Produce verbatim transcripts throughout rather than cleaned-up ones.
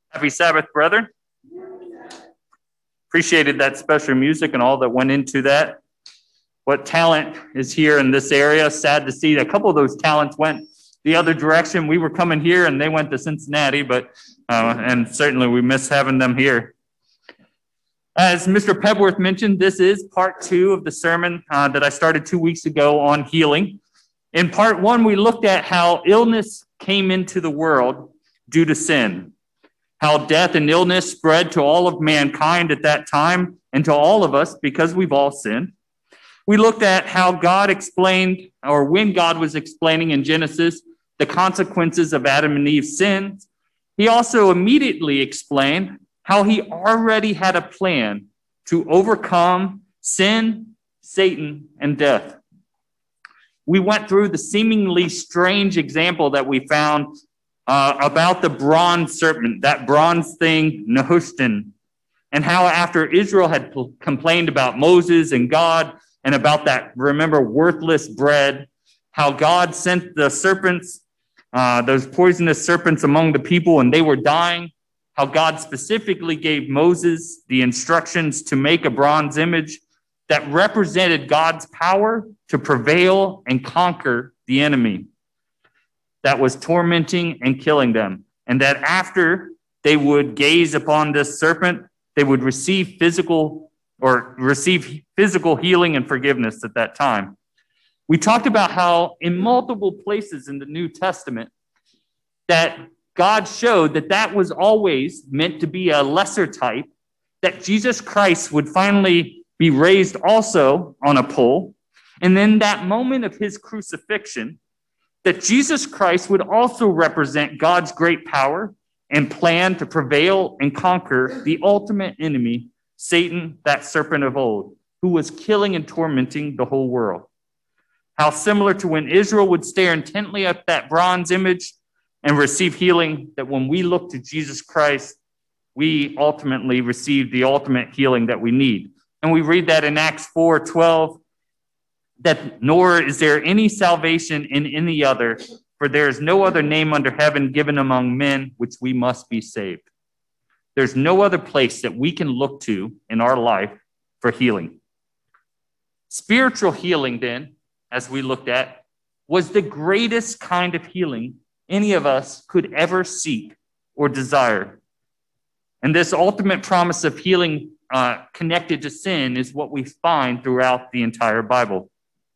Happy Sabbath, brethren. Appreciated that special music and all that went into that. What talent is here in this area. Sad to see a couple of those talents went the other direction. We were coming here and they went to Cincinnati, but uh, and certainly we miss having them here. As Mister Pebworth mentioned, this is part two of the sermon uh, that I started two weeks ago on healing. In part one, we looked at how illness came into the world due to sin, how death and illness spread to all of mankind at that time and to all of us because we've all sinned. We looked at how God explained, or when God was explaining in Genesis, the consequences of Adam and Eve's sins. He also immediately explained how he already had a plan to overcome sin, Satan, and death. We went through the seemingly strange example that we found uh, about the bronze serpent, that bronze thing, Nehushtan, and how after Israel had p- complained about Moses and God and about that, remember, worthless bread, how God sent the serpents, uh, those poisonous serpents among the people, and they were dying, how God specifically gave Moses the instructions to make a bronze image that represented God's power to prevail and conquer the enemy that was tormenting and killing them. And that after they would gaze upon this serpent, they would receive physical or receive physical healing and forgiveness at that time. We talked about how in multiple places in the New Testament that God showed that that was always meant to be a lesser type, that Jesus Christ would finally be raised also on a pole. And then that moment of his crucifixion, that Jesus Christ would also represent God's great power and plan to prevail and conquer the ultimate enemy, Satan, that serpent of old, who was killing and tormenting the whole world. How similar to when Israel would stare intently at that bronze image and receive healing, that when we look to Jesus Christ, we ultimately receive the ultimate healing that we need. And we read that in Acts four twelve, that nor is there any salvation in any other, for there is no other name under heaven given among men which we must be saved. There's no other place that we can look to in our life for healing. Spiritual healing, then, as we looked at, was the greatest kind of healing any of us could ever seek or desire. And this ultimate promise of healing uh, connected to sin is what we find throughout the entire Bible.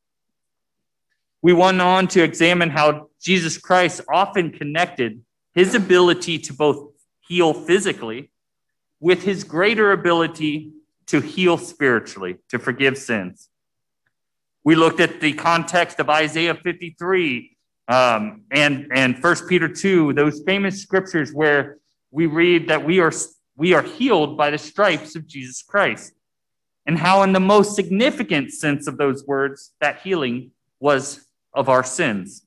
We went on to examine how Jesus Christ often connected his ability to both heal physically with his greater ability to heal spiritually, to forgive sins. We looked at the context of Isaiah fifty-three um, and, and First Peter two, those famous scriptures where we read that we are, we are healed by the stripes of Jesus Christ, and how in the most significant sense of those words, that healing was of our sins.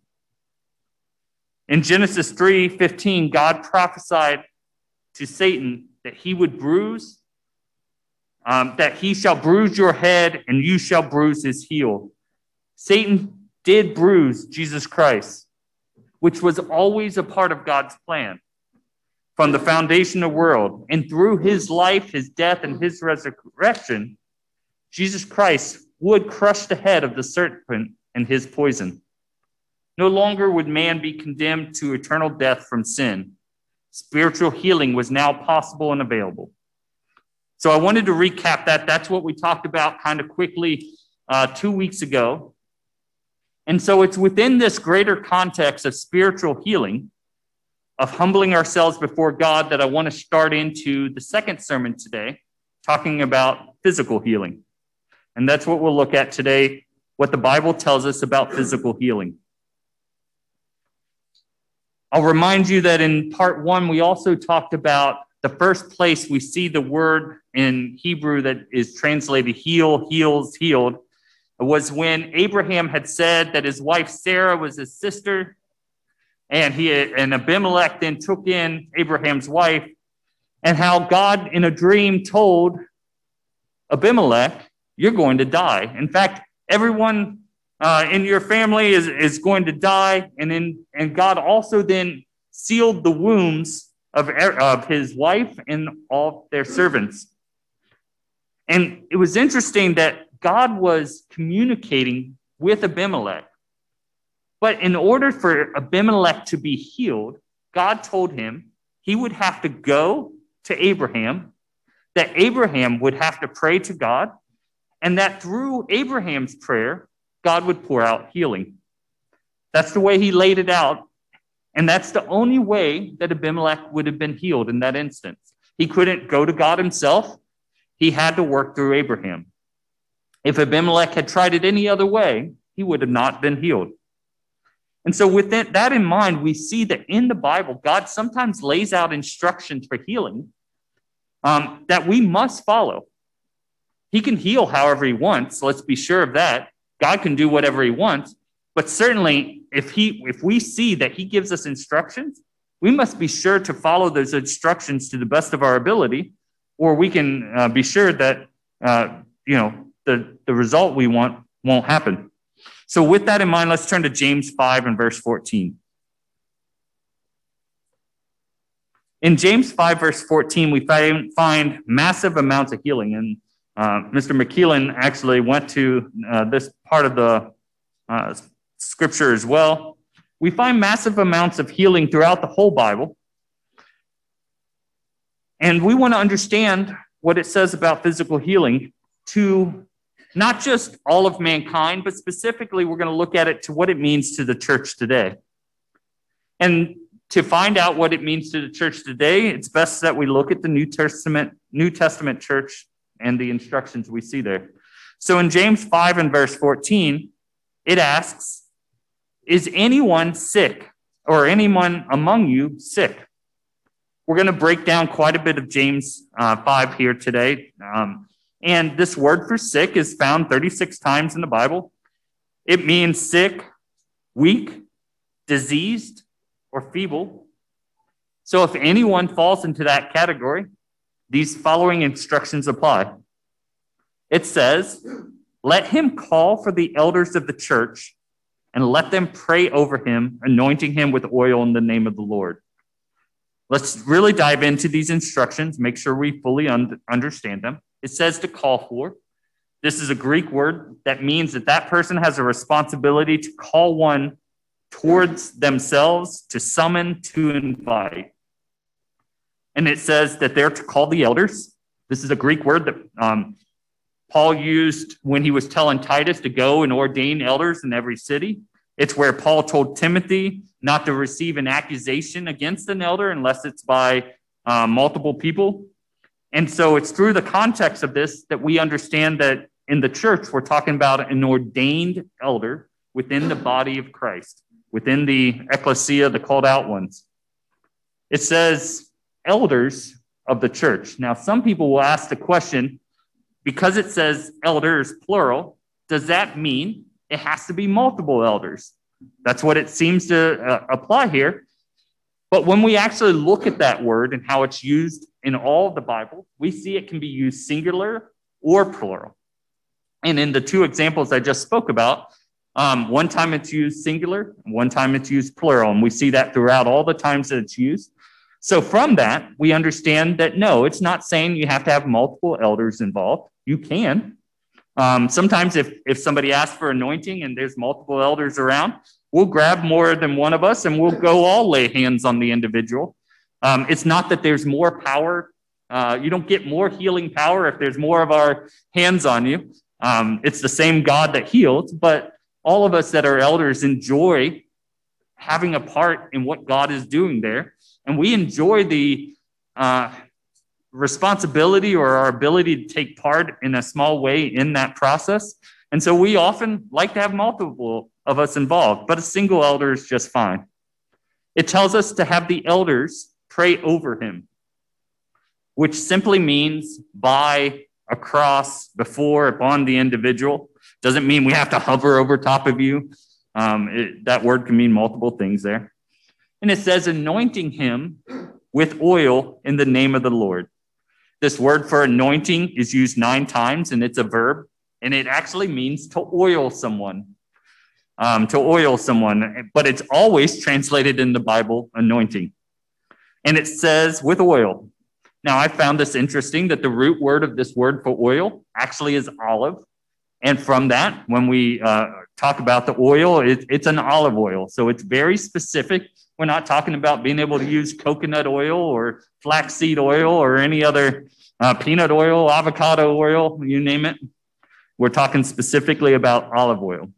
In Genesis three fifteen, God prophesied to Satan that he would bruise, um, that he shall bruise your head and you shall bruise his heel. Satan did bruise Jesus Christ, which was always a part of God's plan from the foundation of the world. And through his life, his death, and his resurrection, Jesus Christ would crush the head of the serpent and his poison. No longer would man be condemned to eternal death from sin. Spiritual healing was now possible and available. So I wanted to recap that. That's what we talked about kind of quickly uh, two weeks ago. And so it's within this greater context of spiritual healing, of humbling ourselves before God, that I want to start into the second sermon today, talking about physical healing. And that's what we'll look at today, what the Bible tells us about physical healing. I'll remind you that in part one, we also talked about the first place we see the word in Hebrew that is translated heal, heals, healed, was when Abraham had said that his wife Sarah was his sister, and he and Abimelech then took in Abraham's wife, and how God in a dream told Abimelech, you're going to die. In fact, everyone uh, in your family is, is going to die. And, in, and God also then sealed the wombs of, of his wife and all their servants. And it was interesting that God was communicating with Abimelech. But in order for Abimelech to be healed, God told him he would have to go to Abraham, that Abraham would have to pray to God, and that through Abraham's prayer, God would pour out healing. That's the way he laid it out. And that's the only way that Abimelech would have been healed in that instance. He couldn't go to God himself. He had to work through Abraham. If Abimelech had tried it any other way, he would have not been healed. And so with that in mind, we see that in the Bible, God sometimes lays out instructions for healing um, that we must follow. He can heal however he wants. Let's be sure of that. God can do whatever he wants. But certainly, if he, if we see that he gives us instructions, we must be sure to follow those instructions to the best of our ability, or we can uh, be sure that uh, you know the, the result we want won't happen. So with that in mind, let's turn to James five and verse fourteen. In James five, verse fourteen, we find, find massive amounts of healing. And uh, Mister McKeelan actually went to uh, this part of the uh, scripture as well. We find massive amounts of healing throughout the whole Bible. And we want to understand what it says about physical healing to not just all of mankind, but specifically we're going to look at it to what it means to the church today. And to find out what it means to the church today, it's best that we look at the New Testament, New Testament church and the instructions we see there. So in James five and verse fourteen, it asks, is anyone sick or anyone among you sick? We're going to break down quite a bit of James uh, five here today. Um, and this word for sick is found thirty-six times in the Bible. It means sick, weak, diseased, or feeble. So if anyone falls into that category, these following instructions apply. It says, let him call for the elders of the church and let them pray over him, anointing him with oil in the name of the Lord. Let's really dive into these instructions, make sure we fully un- understand them. It says to call for. This is a Greek word that means that that person has a responsibility to call one towards themselves, to summon, to invite. And it says that they're to call the elders. This is a Greek word that um, Paul used when he was telling Titus to go and ordain elders in every city. It's where Paul told Timothy not to receive an accusation against an elder unless it's by uh, multiple people. And so it's through the context of this that we understand that in the church, we're talking about an ordained elder within the body of Christ, within the ecclesia, the called out ones. It says elders of the church. Now, some people will ask the question, because it says elders, plural, does that mean it has to be multiple elders? That's what it seems to uh, apply here. But when we actually look at that word and how it's used in all of the Bible, we see it can be used singular or plural. And in the two examples I just spoke about, um, one time it's used singular, one time it's used plural, and we see that throughout all the times that it's used. So from that, we understand that no, it's not saying you have to have multiple elders involved. You can. Um, sometimes if, if somebody asks for anointing and there's multiple elders around, we'll grab more than one of us and we'll go all lay hands on the individual. Um, it's not that there's more power. Uh, you don't get more healing power if there's more of our hands on you. Um, it's the same God that heals, but all of us that are elders enjoy having a part in what God is doing there. And we enjoy the uh, responsibility or our ability to take part in a small way in that process. And so we often like to have multiple of us involved, but a single elder is just fine. It tells us to have the elders pray over him, which simply means by, across, before, upon the individual. Doesn't mean we have to hover over top of you. Um, it, that word can mean multiple things there. And it says anointing him with oil in the name of the Lord. This word for anointing is used nine times, and it's a verb, and it actually means to oil someone, um, to oil someone, but it's always translated in the Bible, anointing. and it says with oil. Now, I found this interesting that the root word of this word for oil actually is olive. And from that, when we uh, talk about the oil, it, it's an olive oil. So it's very specific. We're not talking about being able to use coconut oil or flaxseed oil or any other uh, peanut oil, avocado oil, you name it. We're talking specifically about olive oil.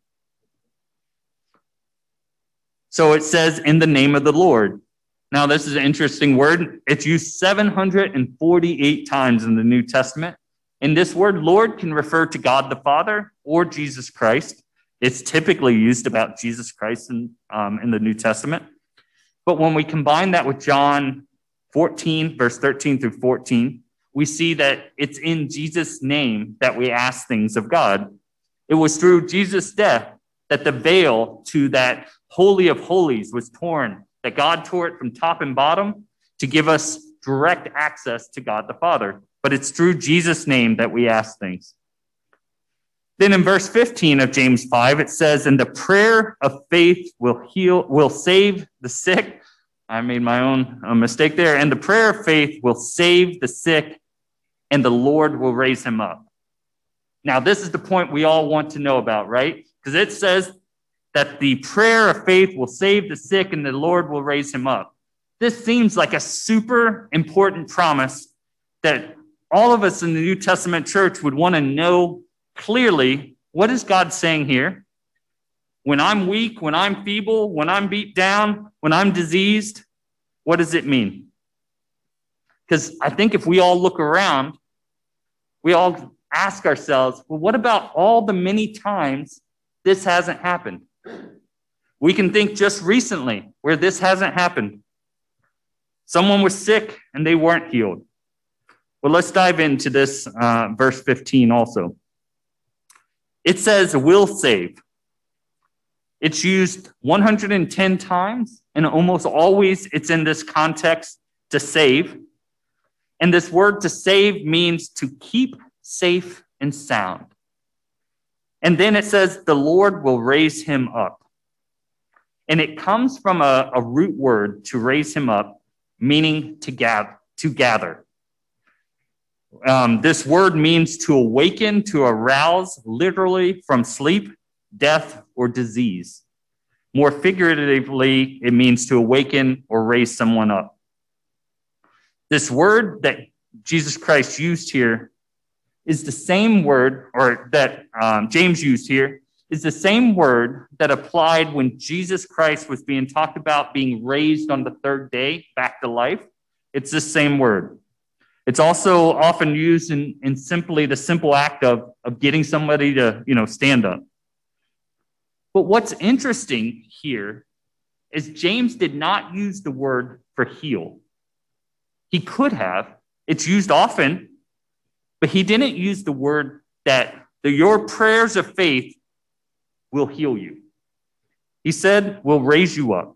So it says, in the name of the Lord. Now, this is an interesting word. It's used seven hundred forty-eight times in the New Testament. And this word Lord can refer to God the Father or Jesus Christ. It's typically used about Jesus Christ in, um, in the New Testament. But when we combine that with John fourteen, verse thirteen through fourteen, we see that it's in Jesus' name that we ask things of God. It was through Jesus' death that the veil to that Holy of Holies was torn, that God tore it from top and bottom to give us direct access to God the Father. But it's through Jesus' name that we ask things. Then in verse fifteen of James five, it says, and the prayer of faith will heal, will save the sick. I made my own uh, mistake there. And the prayer of faith will save the sick, and the Lord will raise him up. Now, this is the point we all want to know about, right? Because it says that the prayer of faith will save the sick, and the Lord will raise him up. This seems like a super important promise that all of us in the New Testament church would want to know clearly, what is God saying here? When I'm weak, when I'm feeble, when I'm beat down, when I'm diseased, what does it mean? Because I think if we all look around, we all ask ourselves, well, what about all the many times this hasn't happened? We can think just recently where this hasn't happened. Someone was sick and they weren't healed. Well, let's dive into this uh, verse fifteen also. It says, will save. It's used one hundred ten times, and almost always it's in this context to save. And this word to save means to keep safe and sound. And then it says, the Lord will raise him up. And it comes from a, a root word, to raise him up, meaning to gather. To gather. Um, this word means to awaken, to arouse, literally from sleep, death, or disease. More figuratively, it means to awaken or raise someone up. This word that Jesus Christ used here is the same word, or that um, James used here, is the same word that applied when Jesus Christ was being talked about being raised on the third day back to life. It's the same word. It's also often used in, in simply the simple act of, of getting somebody to, you know, stand up. But what's interesting here is James did not use the word for heal. He could have. It's used often, but he didn't use the word that the, your prayers of faith will heal you. He said, will raise you up.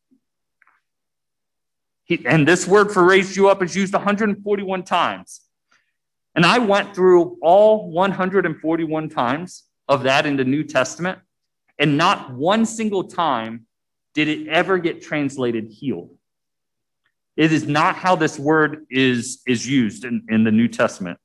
He, and this word for raise you up is used one hundred forty-one times. And I went through all one hundred forty-one times of that in the New Testament, and not one single time did it ever get translated healed. It is not how this word is, is used in, in the New Testament.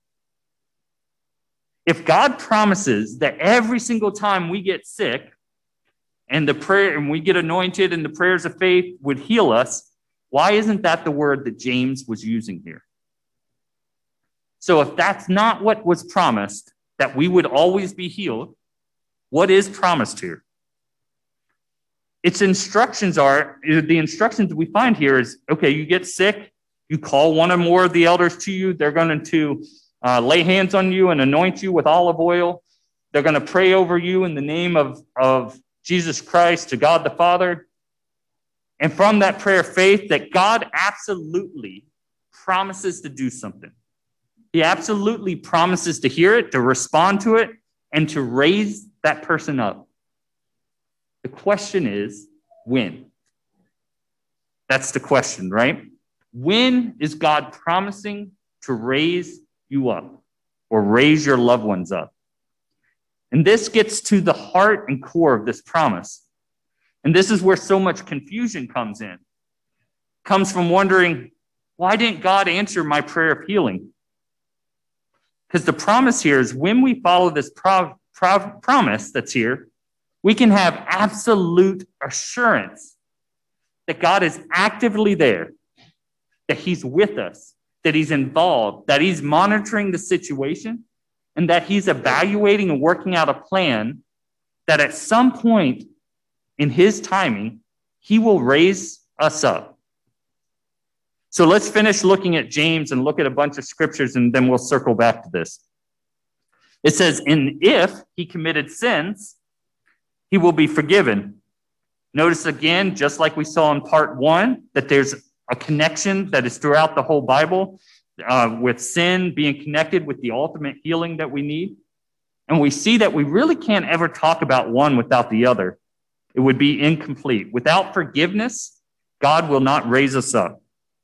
If God promises that every single time we get sick and the prayer and we get anointed and the prayers of faith would heal us, why isn't that the word that James was using here? So if that's not what was promised, that we would always be healed, what is promised here? Its instructions are, the instructions we find here is, okay, you get sick, you call one or more of the elders to you, they're going to uh, lay hands on you and anoint you with olive oil. They're going to pray over you in the name of, of Jesus Christ to God the Father. And from that prayer of faith, that God absolutely promises to do something. He absolutely promises to hear it, to respond to it, and to raise that person up. The question is, when? That's the question, right? When is God promising to raise you up or raise your loved ones up? And this gets to the heart and core of this promise. And this is where so much confusion comes in. comes from wondering, why didn't God answer my prayer of healing? Because the promise here is when we follow this pro- pro- promise that's here, we can have absolute assurance that God is actively there, that he's with us, that he's involved, that he's monitoring the situation, and that he's evaluating and working out a plan that at some point in his timing, he will raise us up. So let's finish looking at James and look at a bunch of scriptures, and then we'll circle back to this. It says, and if he committed sins, he will be forgiven. Notice again, just like we saw in part one, that there's a connection that is throughout the whole Bible uh, with sin being connected with the ultimate healing that we need. And we see that we really can't ever talk about one without the other. It would be incomplete. Without forgiveness, God will not raise us up.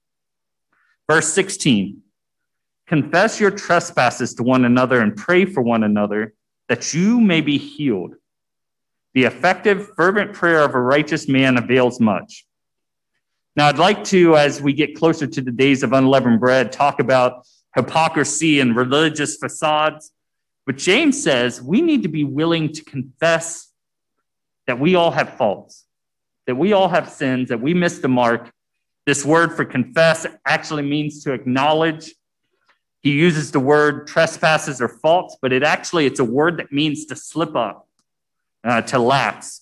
Verse sixteen, confess your trespasses to one another and pray for one another that you may be healed. The effective, fervent prayer of a righteous man avails much. Now, I'd like to, as we get closer to the days of unleavened bread, talk about hypocrisy and religious facades. But James says we need to be willing to confess that we all have faults, that we all have sins, that we missed the mark. This word for confess actually means to acknowledge. He uses the word trespasses or faults, but it actually, it's a word that means to slip up, uh, to lapse.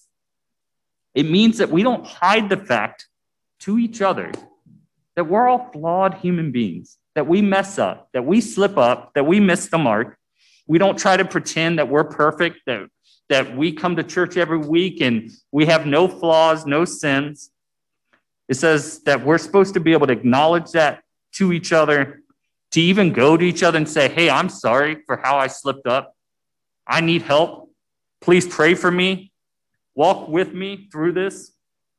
It means that we don't hide the fact to each other that we're all flawed human beings, that we mess up, that we slip up, that we miss the mark. We don't try to pretend that we're perfect, that, that we come to church every week and we have no flaws, no sins. It says that we're supposed to be able to acknowledge that to each other, to even go to each other and say, hey, I'm sorry for how I slipped up. I need help. Please pray for me. Walk with me through this.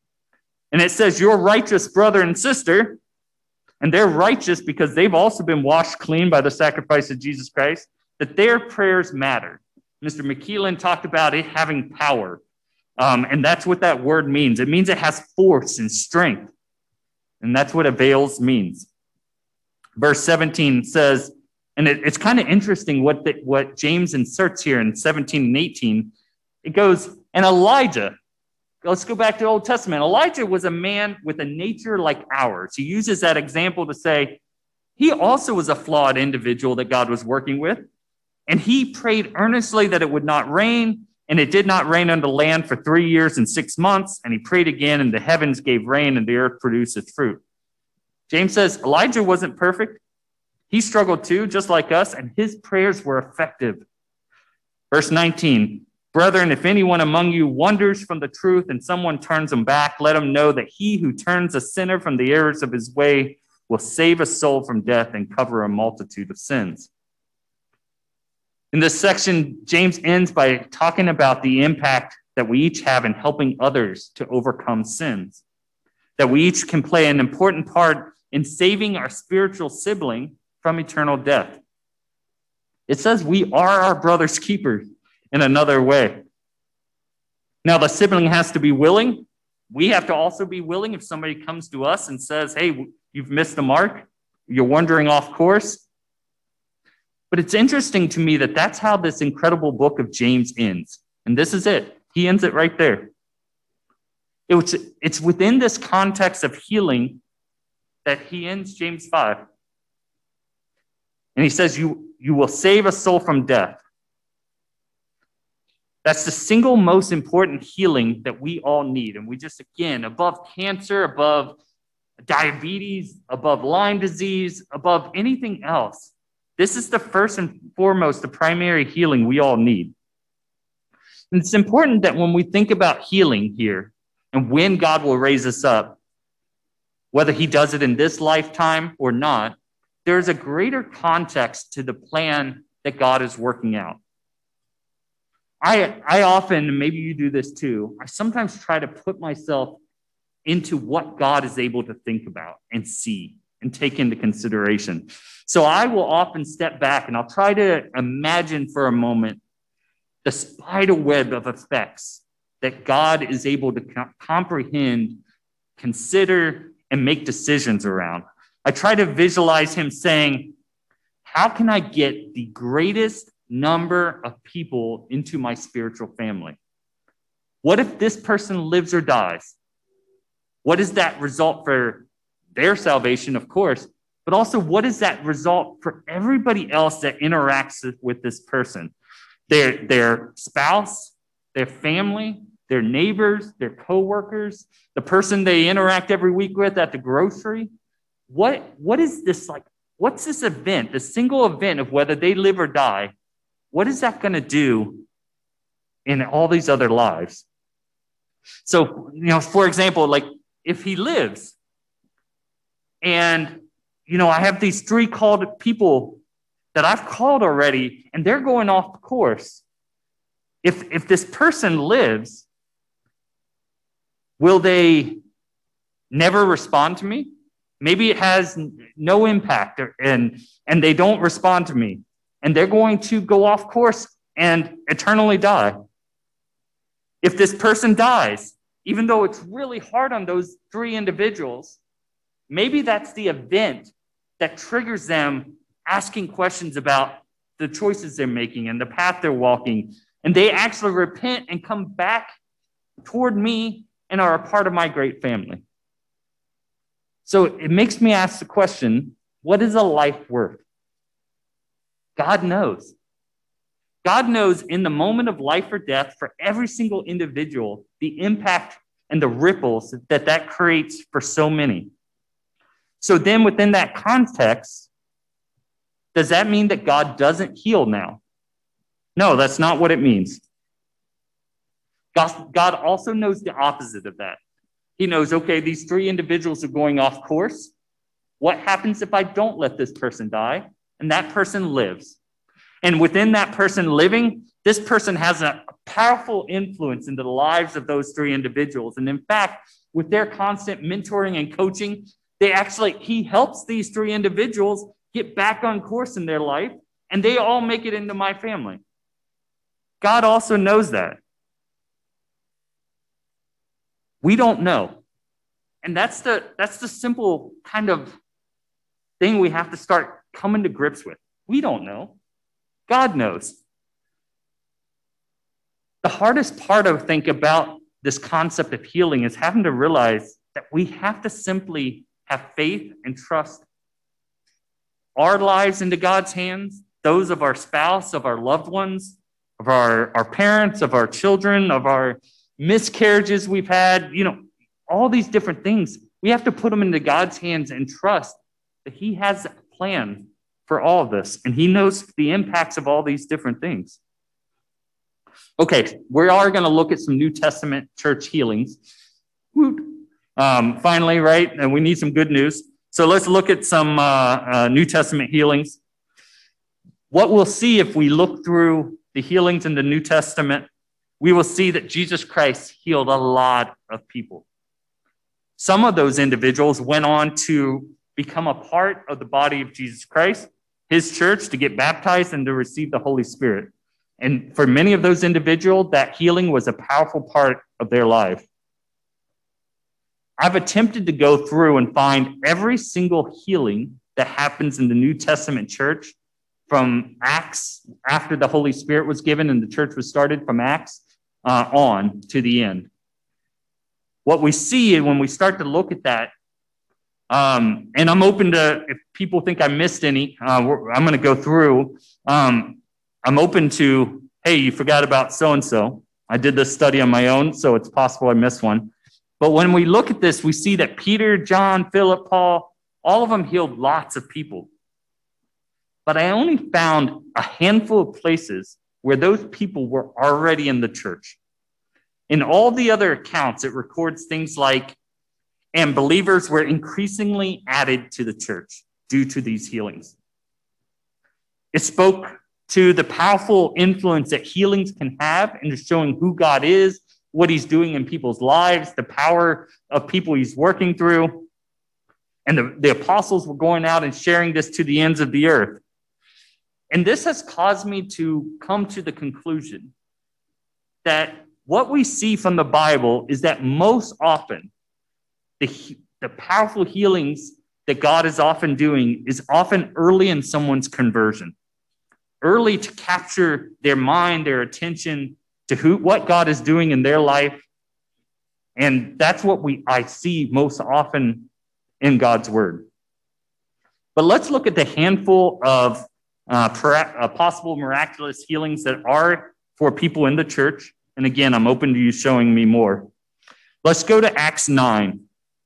And it says your righteous brother and sister, and they're righteous because they've also been washed clean by the sacrifice of Jesus Christ, that their prayers matter. Mister McKeelan talked about it having power. Um, and that's what that word means. It means it has force and strength. And that's what avails means. Verse seventeen says, and it, it's kind of interesting what, the, what James inserts here in seventeen and eighteen. It goes, and Elijah, let's go back to the Old Testament. Elijah was a man with a nature like ours. He uses that example to say he also was a flawed individual that God was working with. And he prayed earnestly that it would not rain. And it did not rain on the land for three years and six months. And he prayed again, and the heavens gave rain, and the earth produced its fruit. James says Elijah wasn't perfect. He struggled too, just like us, and his prayers were effective. Verse nineteen, brethren, if anyone among you wanders from the truth and someone turns him back, let him know that he who turns a sinner from the errors of his way will save a soul from death and cover a multitude of sins. In this section, James ends by talking about the impact that we each have in helping others to overcome sins, that we each can play an important part in saving our spiritual sibling from eternal death. It says we are our brother's keeper in another way. Now, the sibling has to be willing. We have to also be willing if somebody comes to us and says, hey, you've missed the mark, you're wandering off course. But it's interesting to me that that's how this incredible book of James ends. And this is it. He ends it right there. It was, it's within this context of healing that he ends James five. And he says, you, you will save a soul from death. That's the single most important healing that we all need. And we just, again, above cancer, above diabetes, above Lyme disease, above anything else, this is the first and foremost, the primary healing we all need. And it's important that when we think about healing here and when God will raise us up, whether he does it in this lifetime or not, there's a greater context to the plan that God is working out. I, I often, maybe you do this too, I sometimes try to put myself into what God is able to think about and see and take into consideration. So I will often step back and I'll try to imagine for a moment the spider web of effects that God is able to co- comprehend, consider, and make decisions around. I try to visualize him saying, how can I get the greatest number of people into my spiritual family? What if this person lives or dies? What is that result for their salvation, of course, but also what is that result for everybody else that interacts with this person? Their, their spouse, their family, their neighbors, their coworkers, the person they interact every week with at the grocery. What, what is this like? What's this event, the single event of whether they live or die? What is that going to do in all these other lives? So, you know, for example, like if he lives and, you know, I have these three called people that I've called already and they're going off course. If, if this person lives, will they never respond to me? Maybe it has no impact or, and, and they don't respond to me and they're going to go off course and eternally die. If this person dies, even though it's really hard on those three individuals, maybe that's the event that triggers them asking questions about the choices they're making and the path they're walking. And they actually repent and come back toward me and are a part of my great family. So it makes me ask the question, what is a life worth? God knows. God knows in the moment of life or death for every single individual, the impact and the ripples that that creates for so many. So then within that context, does that mean that God doesn't heal now? No, that's not what it means. God, God also knows the opposite of that. He knows, okay, these three individuals are going off course. What happens if I don't let this person die and that person lives? And within that person living, this person has a powerful influence into the lives of those three individuals. And in fact, with their constant mentoring and coaching, they actually, he helps these three individuals get back on course in their life, and they all make it into my family. God also knows that. We don't know. And that's the, that's the simple kind of thing we have to start coming to grips with. We don't know. God knows. The hardest part, I think, about this concept of healing is having to realize that we have to simply have faith and trust our lives into God's hands, those of our spouse, of our loved ones, of our, our parents, of our children, of our miscarriages we've had, you know, all these different things. We have to put them into God's hands and trust that he has a plan for all of this, and he knows the impacts of all these different things. Okay, we are going to look at some New Testament church healings. Um, finally, right? And we need some good news. So let's look at some uh, uh, New Testament healings. What we'll see if we look through the healings in the New Testament, we will see that Jesus Christ healed a lot of people. Some of those individuals went on to become a part of the body of Jesus Christ, his church, to get baptized and to receive the Holy Spirit. And for many of those individuals, that healing was a powerful part of their life. I've attempted to go through and find every single healing that happens in the New Testament church from Acts, after the Holy Spirit was given and the church was started, from Acts uh, on to the end. What we see when we start to look at that, um, and I'm open to, if people think I missed any, uh, I'm going to go through. Um, I'm open to, hey, you forgot about so-and-so. I did this study on my own, so it's possible I missed one. But when we look at this, we see that Peter, John, Philip, Paul, all of them healed lots of people. But I only found a handful of places where those people were already in the church. In all the other accounts, it records things like, and believers were increasingly added to the church due to these healings. It spoke to the powerful influence that healings can have in showing who God is, what he's doing in people's lives, the power of people he's working through. And the, the apostles were going out and sharing this to the ends of the earth. And this has caused me to come to the conclusion that what we see from the Bible is that most often the, the powerful healings that God is often doing is often early in someone's conversion, early to capture their mind, their attention to who, what God is doing in their life. And that's what we I see most often in God's word. But let's look at the handful of uh, per, uh, possible miraculous healings that are for people in the church. And again, I'm open to you showing me more. Let's go to Acts nine.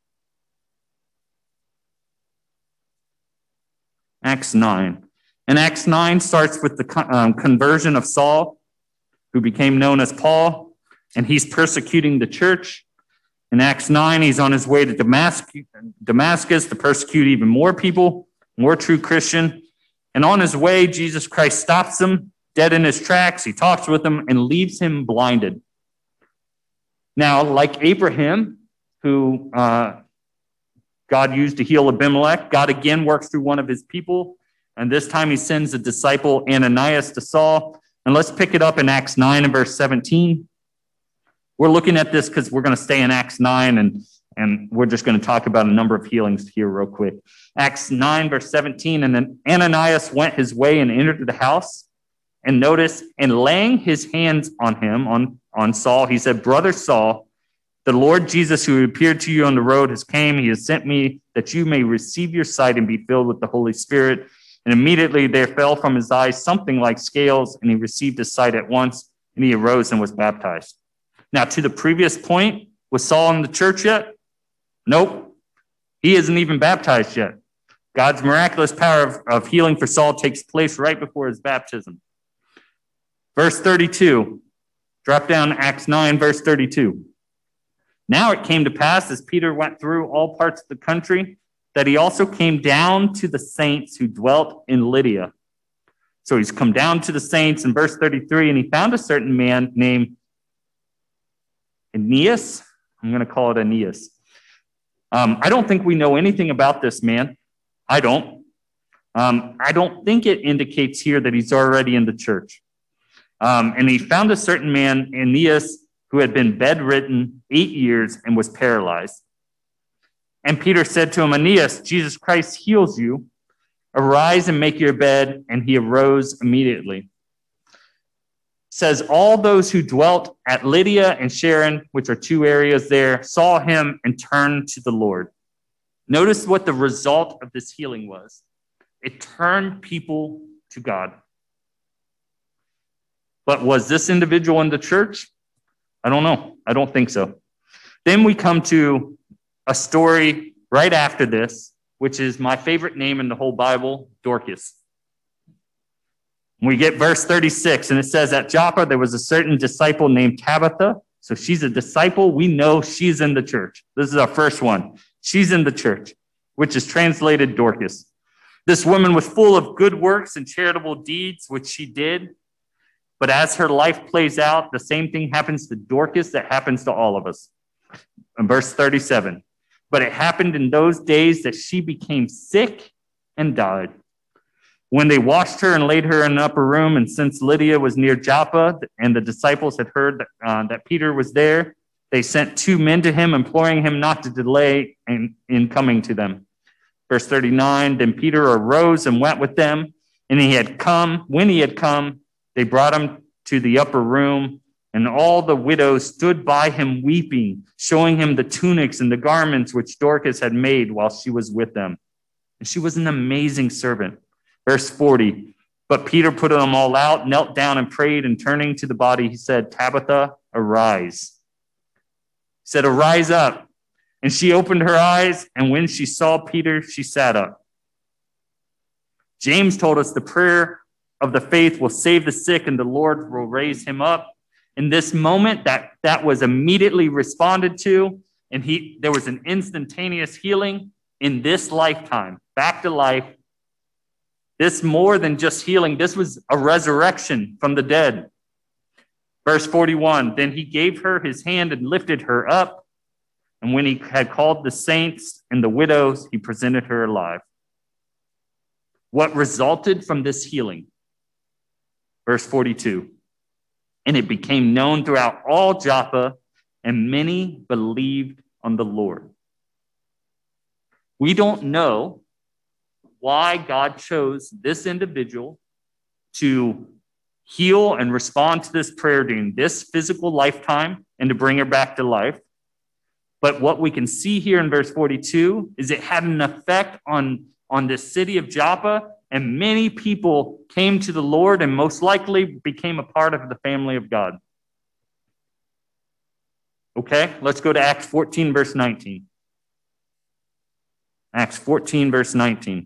Acts nine. And Acts nine starts with the um, conversion of Saul, who became known as Paul, and he's persecuting the church. In Acts nine, he's on his way to Damascus, Damascus to persecute even more people, more true Christian. And on his way, Jesus Christ stops him, dead in his tracks. He talks with him and leaves him blinded. Now, like Abraham, who uh, God used to heal Abimelech, God again works through one of his people. And this time he sends the disciple Ananias to Saul. And let's pick it up in Acts nine and verse seventeen. We're looking at this because we're going to stay in Acts nine, and, and we're just going to talk about a number of healings here real quick. Acts nine, verse seventeen, and then Ananias went his way and entered the house. And notice, and laying his hands on him, on, on Saul, he said, Brother Saul, the Lord Jesus who appeared to you on the road has came. He has sent me that you may receive your sight and be filled with the Holy Spirit. And immediately there fell from his eyes something like scales, and he received his sight at once, and he arose and was baptized. Now, to the previous point, was Saul in the church yet? Nope. He isn't even baptized yet. God's miraculous power of, of healing for Saul takes place right before his baptism. Verse thirty-two. Drop down Acts nine, verse thirty-two. Now it came to pass, as Peter went through all parts of the country, that he also came down to the saints who dwelt in Lydia. So he's come down to the saints in verse thirty-three, and he found a certain man named Aeneas. I'm going to call it Aeneas. Um, I don't think we know anything about this man. I don't. Um, I don't think it indicates here that he's already in the church. Um, and he found a certain man, Aeneas, who had been bedridden eight years and was paralyzed. And Peter said to him, Aeneas, Jesus Christ heals you. Arise and make your bed. And he arose immediately. Says all those who dwelt at Lydia and Sharon, which are two areas there, saw him and turned to the Lord. Notice what the result of this healing was. It turned people to God. But was this individual in the church? I don't know. I don't think so. Then we come to a story right after this, which is my favorite name in the whole Bible, Dorcas. We get verse thirty-six, and it says, at Joppa, there was a certain disciple named Tabitha. So she's a disciple. We know she's in the church. This is our first one. She's in the church, which is translated Dorcas. This woman was full of good works and charitable deeds, which she did. But as her life plays out, the same thing happens to Dorcas that happens to all of us. In verse thirty-seven, but it happened in those days that she became sick and died. When they washed her and laid her in an upper room, and since Lydia was near Joppa, and the disciples had heard that, uh, that Peter was there, they sent two men to him, imploring him not to delay in, in coming to them. Verse thirty-nine, then Peter arose and went with them, and he had come. When he had come, they brought him to the upper room, and all the widows stood by him weeping, showing him the tunics and the garments which Dorcas had made while she was with them. And she was an amazing servant. Verse forty, but Peter put them all out, knelt down and prayed, and turning to the body, he said, Tabitha, arise. He said, arise up. And she opened her eyes, and when she saw Peter, she sat up. James told us the prayer of the faith will save the sick, and the Lord will raise him up. In this moment, that, that was immediately responded to, and he there was an instantaneous healing in this lifetime, back to life. This more than just healing, this was a resurrection from the dead. Verse forty-one, then he gave her his hand and lifted her up, and when he had called the saints and the widows, he presented her alive. What resulted from this healing? Verse forty-two, and it became known throughout all Joppa, and many believed on the Lord. We don't know why God chose this individual to heal and respond to this prayer during this physical lifetime and to bring her back to life. But what we can see here in verse forty-two is it had an effect on, on this city of Joppa, and many people came to the Lord and most likely became a part of the family of God. Okay, let's go to Acts fourteen, verse nineteen. Acts fourteen, verse nineteen.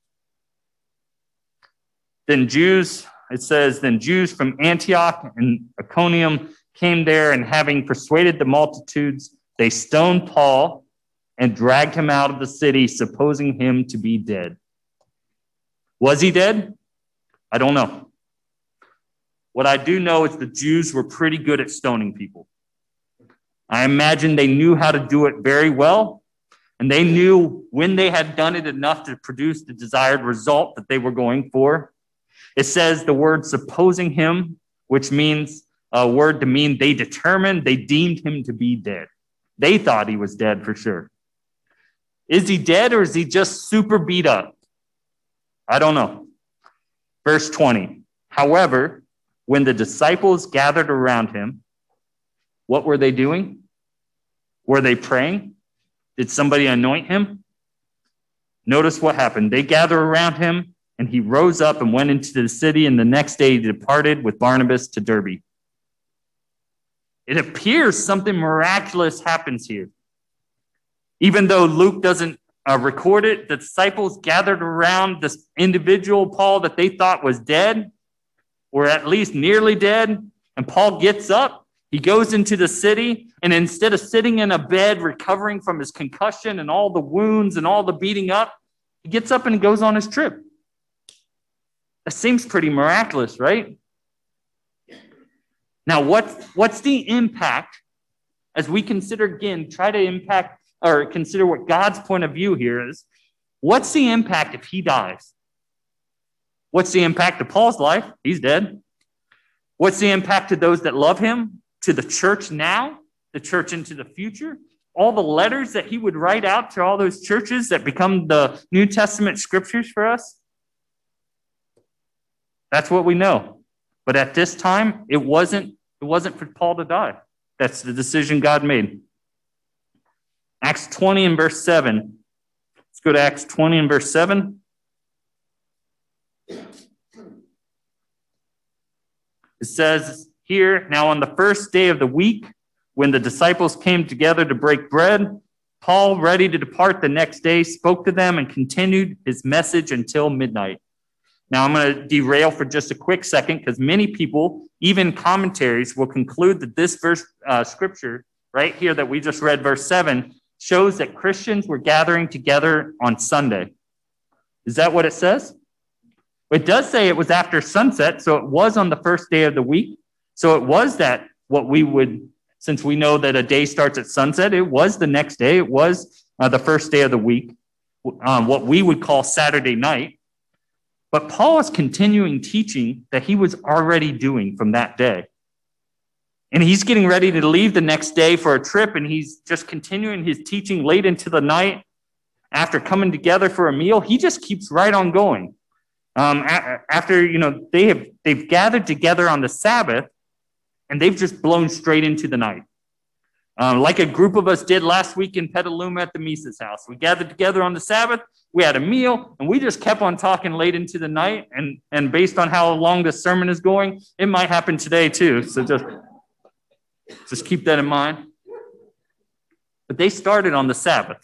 Then Jews, it says, then Jews from Antioch and Iconium came there, and having persuaded the multitudes, they stoned Paul and dragged him out of the city, supposing him to be dead. Was he dead? I don't know. What I do know is the Jews were pretty good at stoning people. I imagine they knew how to do it very well, and they knew when they had done it enough to produce the desired result that they were going for. It says the word supposing him, which means a word to mean they determined, they deemed him to be dead. They thought he was dead for sure. Is he dead, or is he just super beat up? I don't know. Verse twenty. However, when the disciples gathered around him, what were they doing? Were they praying? Did somebody anoint him? Notice what happened. They gathered around him, and he rose up and went into the city, and the next day he departed with Barnabas to Derbe. It appears something miraculous happens here. Even though Luke doesn't uh, record it, the disciples gathered around this individual, Paul, that they thought was dead, or at least nearly dead, and Paul gets up. He goes into the city, and instead of sitting in a bed recovering from his concussion and all the wounds and all the beating up, he gets up and goes on his trip. That seems pretty miraculous, right? Now, what, what's the impact as we consider, again, try to impact or consider what God's point of view here is? What's the impact if he dies? What's the impact of Paul's life? He's dead. What's the impact to those that love him, to the church now, the church into the future? All the letters that he would write out to all those churches that become the New Testament scriptures for us? That's what we know. But at this time, it wasn't, it wasn't for Paul to die. That's the decision God made. Acts twenty and verse seven. Let's go to Acts twenty and verse seven. It says here, now on the first day of the week, when the disciples came together to break bread, Paul, ready to depart the next day, spoke to them and continued his message until midnight. Now, I'm going to derail for just a quick second because many people, even commentaries, will conclude that this verse, uh, scripture right here that we just read, verse seven, shows that Christians were gathering together on Sunday. Is that what it says? It does say it was after sunset, so it was on the first day of the week. So it was that what we would, since we know that a day starts at sunset, it was the next day. It was uh, the first day of the week, um, what we would call Saturday night. But Paul is continuing teaching that he was already doing from that day. And he's getting ready to leave the next day for a trip, and he's just continuing his teaching late into the night. After coming together for a meal, he just keeps right on going. Um, a- after, you know, they have, they've gathered together on the Sabbath, and they've just blown straight into the night. Um, like a group of us did last week in Petaluma at the Mises house. We gathered together on the Sabbath, we had a meal, and we just kept on talking late into the night. And, and based on how long the sermon is going, it might happen today too. So just, just keep that in mind. But they started on the Sabbath.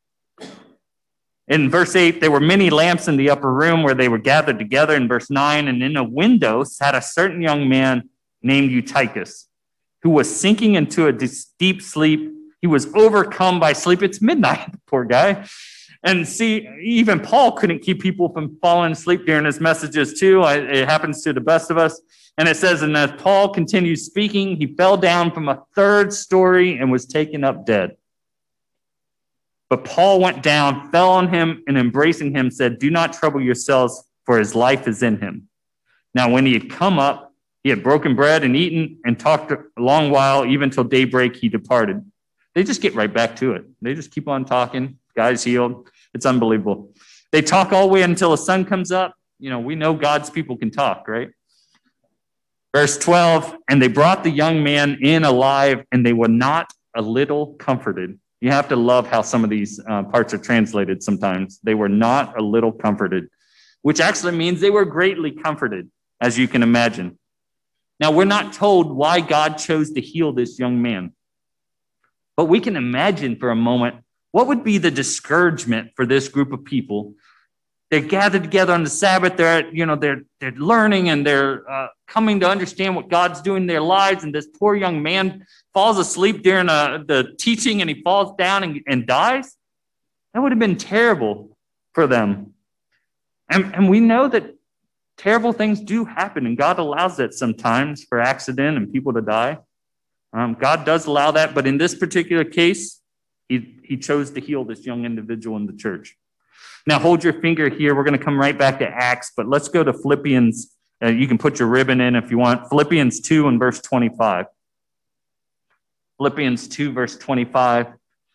In verse eight, there were many lamps in the upper room where they were gathered together. In verse nine, and in a window sat a certain young man named Eutychus, who was sinking into a deep sleep. He was overcome by sleep. It's midnight, poor guy. And see, even Paul couldn't keep people from falling asleep during his messages too. It happens to the best of us. And it says, and as Paul continued speaking, he fell down from a third story and was taken up dead. But Paul went down, fell on him, and embracing him said, do not trouble yourselves, for his life is in him. Now, when he had come up, he had broken bread and eaten and talked a long while, even till daybreak he departed. They just get right back to it. They just keep on talking. Guy's healed. It's unbelievable. They talk all the way until the sun comes up. You know, we know God's people can talk, right? Verse twelve, and they brought the young man in alive, and they were not a little comforted. You have to love how some of these uh, parts are translated sometimes. They were not a little comforted, which actually means they were greatly comforted, as you can imagine. Now, we're not told why God chose to heal this young man, but we can imagine for a moment what would be the discouragement for this group of people. They're gathered together on the Sabbath. They're, you know, they're they're learning and they're uh, coming to understand what God's doing in their lives. And this poor young man falls asleep during uh, the teaching, and he falls down and, and dies. That would have been terrible for them. And, and we know that terrible things do happen, and God allows that sometimes for accident and people to die. Um, God does allow that, but in this particular case, he, he chose to heal this young individual in the church. Now, hold your finger here. We're going to come right back to Acts, but let's go to Philippians. Uh, you can put your ribbon in if you want. Philippians two and verse twenty-five. Philippians two, verse twenty-five.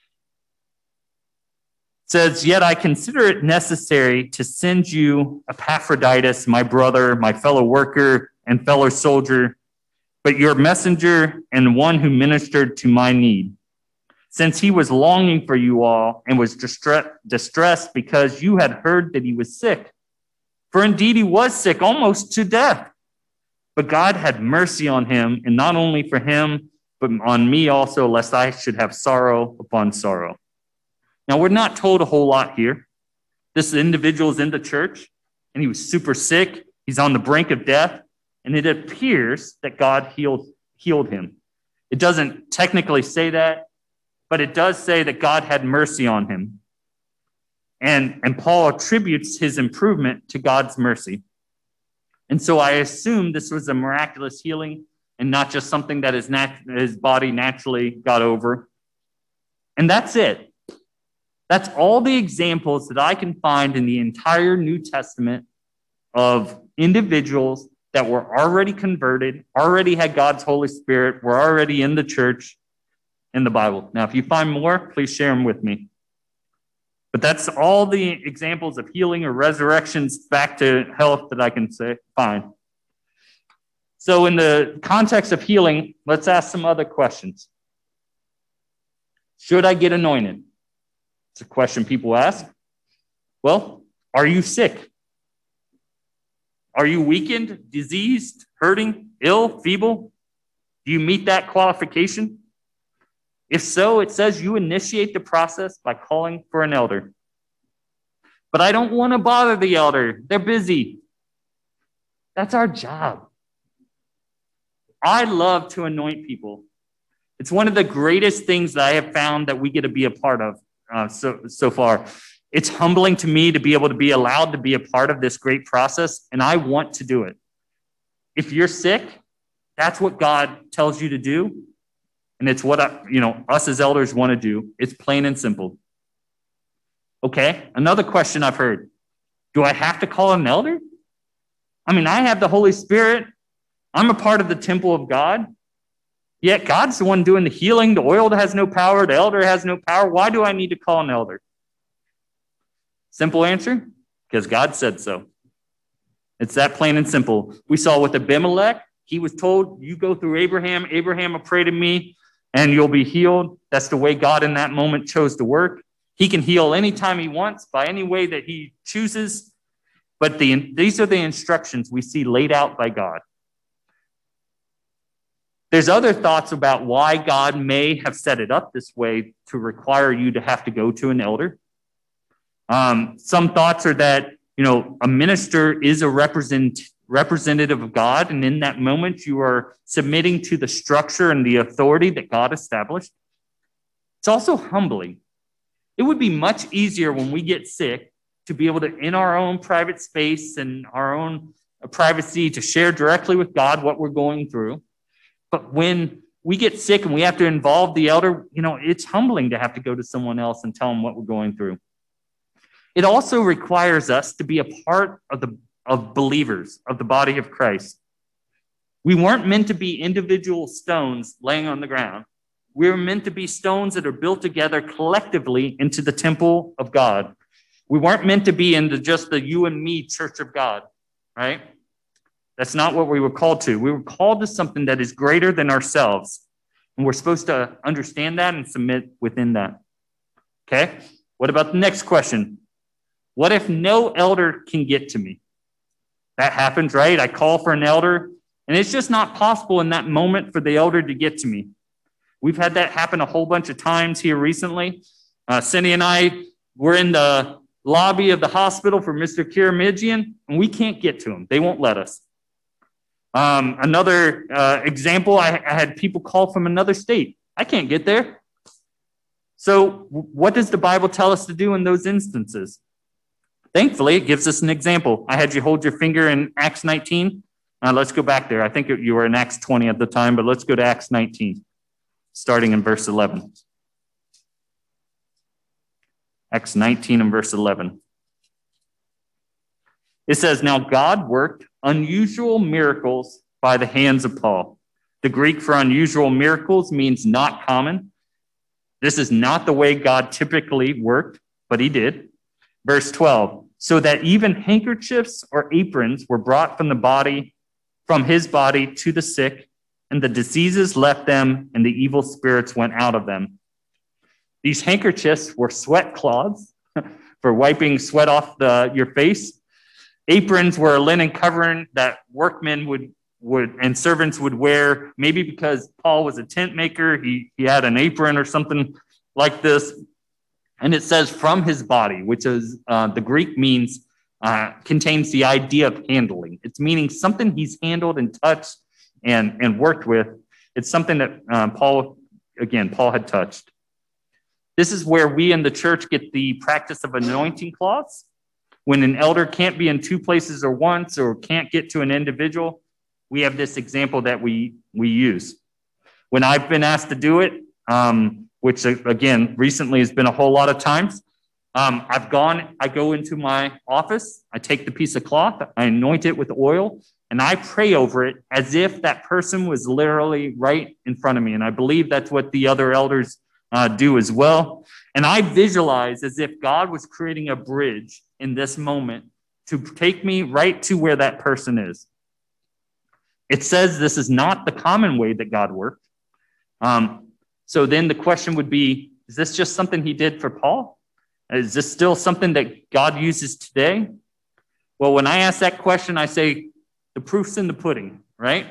Says, yet I consider it necessary to send you Epaphroditus, my brother, my fellow worker and fellow soldier, but your messenger and one who ministered to my need, since he was longing for you all and was distre- distressed because you had heard that he was sick. For indeed he was sick, almost to death. But God had mercy on him, and not only for him, but on me also, lest I should have sorrow upon sorrow. Now, we're not told a whole lot here. This individual is in the church, and he was super sick. He's on the brink of death, and it appears that God healed, healed him. It doesn't technically say that, but it does say that God had mercy on him. And, and Paul attributes his improvement to God's mercy. And so I assume this was a miraculous healing and not just something that his, nat- his body naturally got over. And that's it. That's all the examples that I can find in the entire New Testament of individuals that were already converted, already had God's Holy Spirit, were already in the church in the Bible. Now, if you find more, please share them with me. But that's all the examples of healing or resurrections back to health that I can say, find. So in the context of healing, let's ask some other questions. Should I get anointed? It's a question people ask. Well, are you sick? Are you weakened, diseased, hurting, ill, feeble? Do you meet that qualification? If so, it says you initiate the process by calling for an elder. But I don't want to bother the elder. They're busy. That's our job. I love to anoint people. It's one of the greatest things that I have found that we get to be a part of uh, so, so far. It's humbling to me to be able to be allowed to be a part of this great process, and I want to do it. If you're sick, that's what God tells you to do. And it's what I, you know, us as elders want to do. It's plain and simple. Okay, another question I've heard. Do I have to call an elder? I mean, I have the Holy Spirit. I'm a part of the temple of God. Yet God's the one doing the healing. The oil has no power. The elder has no power. Why do I need to call an elder? Simple answer, because God said so. It's that plain and simple. We saw with Abimelech, he was told, you go through Abraham. Abraham will pray to me, and you'll be healed. That's the way God in that moment chose to work. He can heal anytime he wants, by any way that he chooses. But the, these are the instructions we see laid out by God. There's other thoughts about why God may have set it up this way to require you to have to go to an elder. Um, some thoughts are that, you know, a minister is a represent, representative of God, and in that moment you are submitting to the structure and the authority that God established. It's also humbling. It would be much easier when we get sick to be able to, in our own private space and our own privacy, to share directly with God what we're going through. But when we get sick and we have to involve the elder, you know, it's humbling to have to go to someone else and tell them what we're going through. It also requires us to be a part of the of believers, of the body of Christ. We weren't meant to be individual stones laying on the ground. We were meant to be stones that are built together collectively into the temple of God. We weren't meant to be into just the you and me church of God, right? That's not what we were called to. We were called to something that is greater than ourselves. And we're supposed to understand that and submit within that. Okay? What about the next question? What if no elder can get to me? That happens, right? I call for an elder, and it's just not possible in that moment for the elder to get to me. We've had that happen a whole bunch of times here recently. Uh, Cindy and I were in the lobby of the hospital for Mister Kiramigian, and we can't get to him. They won't let us. Um, another uh, example, I, I had people call from another state. I can't get there. So what does the Bible tell us to do in those instances? Thankfully, it gives us an example. I had you hold your finger in Acts nineteen. Uh, let's go back there. I think you were in Acts twenty at the time, but let's go to Acts nineteen, starting in verse eleven. Acts nineteen and verse eleven. It says, now God worked unusual miracles by the hands of Paul. The Greek for unusual miracles means not common. This is not the way God typically worked, but he did. Verse twelve, so that even handkerchiefs or aprons were brought from the body, from his body to the sick, and the diseases left them, and the evil spirits went out of them. These handkerchiefs were sweat cloths for wiping sweat off the, your face. Aprons were a linen covering that workmen would, would and servants would wear, maybe because Paul was a tent maker. He, he had an apron or something like this. And it says from his body, which is uh, the Greek means, uh, contains the idea of handling. It's meaning something he's handled and touched and, and worked with. It's something that um, Paul, again, Paul had touched. This is where we in the church get the practice of anointing cloths. When an elder can't be in two places at once or can't get to an individual, we have this example that we, we use. When I've been asked to do it, um, which again, recently has been a whole lot of times, um, I've gone, I go into my office, I take the piece of cloth, I anoint it with oil, and I pray over it as if that person was literally right in front of me. And I believe that's what the other elders uh, do as well. And I visualize as if God was creating a bridge in this moment to take me right to where that person is. It says this is not the common way that God worked. Um, so then the question would be, is this just something he did for Paul? Is this still something that God uses today? Well, when I ask that question, I say the proof's in the pudding, right?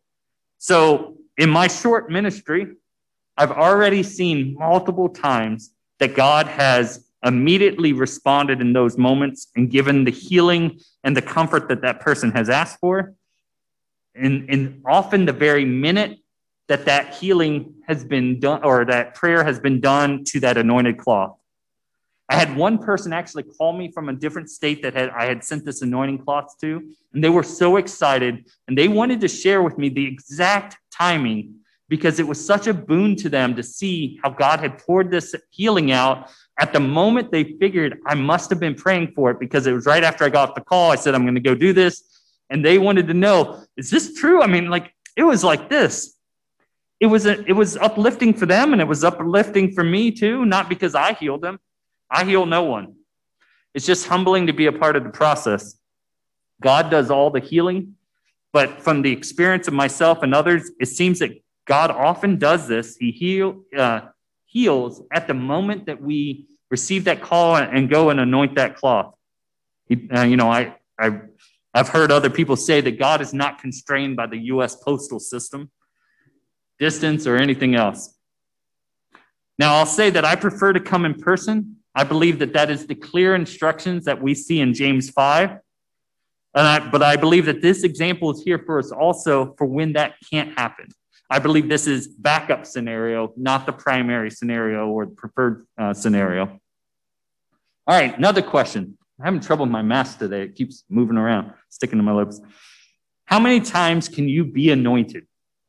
So in my short ministry, I've already seen multiple times that God has immediately responded in those moments and given the healing and the comfort that that person has asked for. And, and often the very minute that that healing has been done or that prayer has been done to that anointed cloth. I had one person actually call me from a different state that had, I had sent this anointing cloth to, and they were so excited and they wanted to share with me the exact timing because it was such a boon to them to see how God had poured this healing out at the moment they figured I must have been praying for it because it was right after I got off the call. I said, I'm going to go do this. And they wanted to know, is this true? I mean, like, it was like this. It was, a, it was uplifting for them and it was uplifting for me too, not because I healed them. I heal no one. It's just humbling to be a part of the process. God does all the healing, but from the experience of myself and others, it seems that God often does this. He heal, uh, heals at the moment that we receive that call and go and anoint that cloth. He, uh, you know, I, I, I've heard other people say that God is not constrained by the U S postal system, distance, or anything else. Now, I'll say that I prefer to come in person. I believe that that is the clear instructions that we see in James five. And I, but I believe that this example is here for us also for when that can't happen. I believe this is backup scenario, not the primary scenario or the preferred uh, scenario. All right, another question. I'm having trouble with my mask today. It keeps moving around, sticking to my lips. How many times can you be anointed?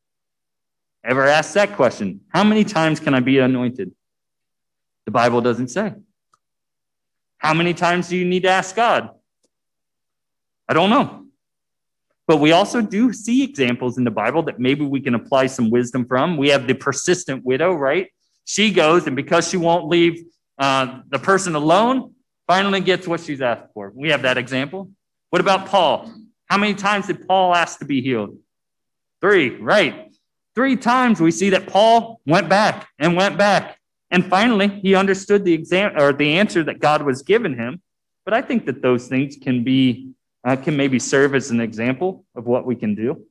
Ever asked that question? How many times can I be anointed? The Bible doesn't say. How many times do you need to ask God? I don't know. But we also do see examples in the Bible that maybe we can apply some wisdom from. We have the persistent widow, right? She goes, and because she won't leave uh, the person alone, finally gets what she's asked for. We have that example. What about Paul? How many times did Paul ask to be healed? Three, right. Three times we see that Paul went back and went back. And finally, he understood the exam or the answer that God was giving him. But I think that those things can be, uh, can maybe serve as an example of what we can do.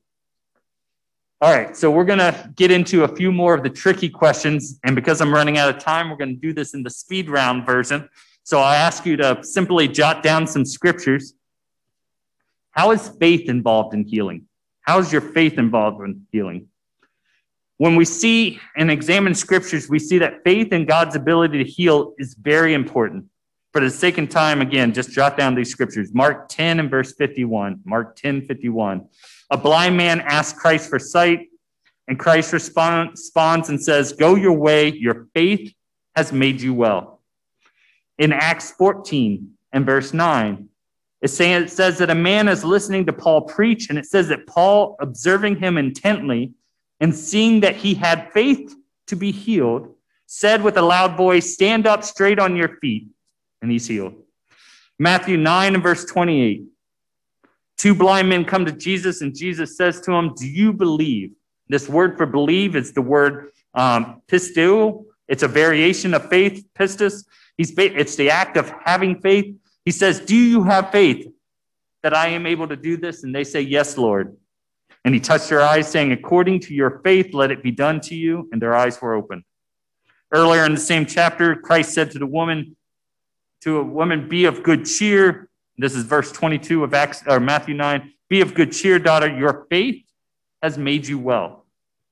All right, so we're going to get into a few more of the tricky questions. And because I'm running out of time, we're going to do this in the speed round version. So I ask you to simply jot down some scriptures. How is faith involved in healing? How is your faith involved in healing? When we see and examine scriptures, we see that faith in God's ability to heal is very important. For the sake of time, again, just jot down these scriptures. Mark ten and verse fifty-one. Mark ten, fifty-one. A blind man asked Christ for sight, and Christ responds and says, "Go your way, your faith has made you well." In Acts fourteen and verse nine, it says that a man is listening to Paul preach, and it says that Paul, observing him intently and seeing that he had faith to be healed, said with a loud voice, "Stand up straight on your feet," and he's healed. Matthew nine and verse twenty-eight. Two blind men come to Jesus, and Jesus says to them, "Do you believe?" This word for believe is the word um, pisteuo. It's a variation of faith, pistis. He's, it's the act of having faith. He says, "Do you have faith that I am able to do this?" And they say, "Yes, Lord." And he touched their eyes, saying, "According to your faith, let it be done to you." And their eyes were opened. Earlier in the same chapter, Christ said to the woman, to a woman, "Be of good cheer." This is verse twenty-two of Acts, or Matthew nine. "Be of good cheer, daughter. Your faith has made you well."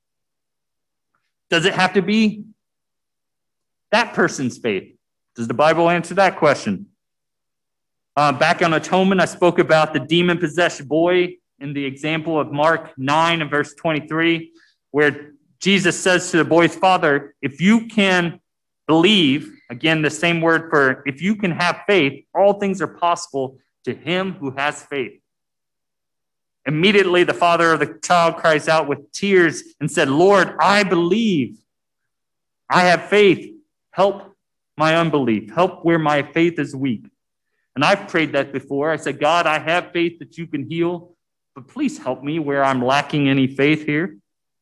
Does it have to be that person's faith? Does the Bible answer that question? Uh, back on atonement, I spoke about the demon-possessed boy in the example of Mark nine and verse twenty-three, where Jesus says to the boy's father, "If you can believe," again, the same word for if you can have faith, all things are possible to him who has faith. Immediately, the father of the child cries out with tears and said, "Lord, I believe. I have faith. Help my unbelief. Help where my faith is weak." And I've prayed that before. I said, "God, I have faith that you can heal, but please help me where I'm lacking any faith here."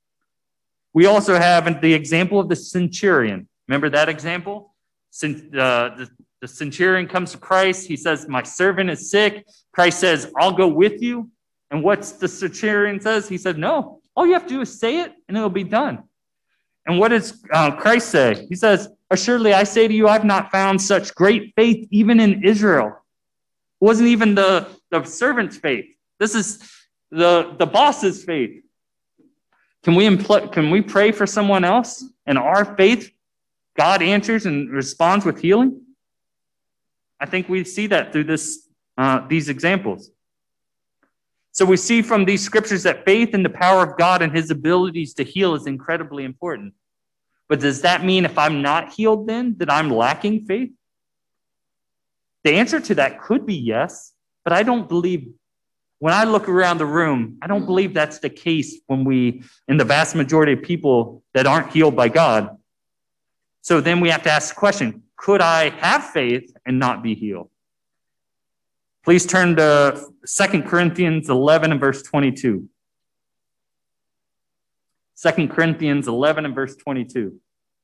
We also have the example of the centurion. Remember that example? Since uh, the, the centurion comes to Christ, he says, "My servant is sick." Christ says, "I'll go with you." And what's the centurion says? He said, "No, all you have to do is say it and it'll be done." And what does uh, Christ say? He says, "Assuredly, I say to you, I've not found such great faith even in Israel." It wasn't even the, the servant's faith. This is the, the boss's faith. Can we, impl- can we pray for someone else and our faith, God answers and responds with healing? I think we see that through this, uh, these examples. So we see from these scriptures that faith in the power of God and his abilities to heal is incredibly important. But does that mean if I'm not healed then, that I'm lacking faith? The answer to that could be yes, but I don't believe, when I look around the room, I don't believe that's the case when we, in the vast majority of people that aren't healed by God. So then we have to ask the question, could I have faith and not be healed? Please turn to Second Corinthians eleven and verse twenty-two. Second Corinthians eleven and verse twenty-two.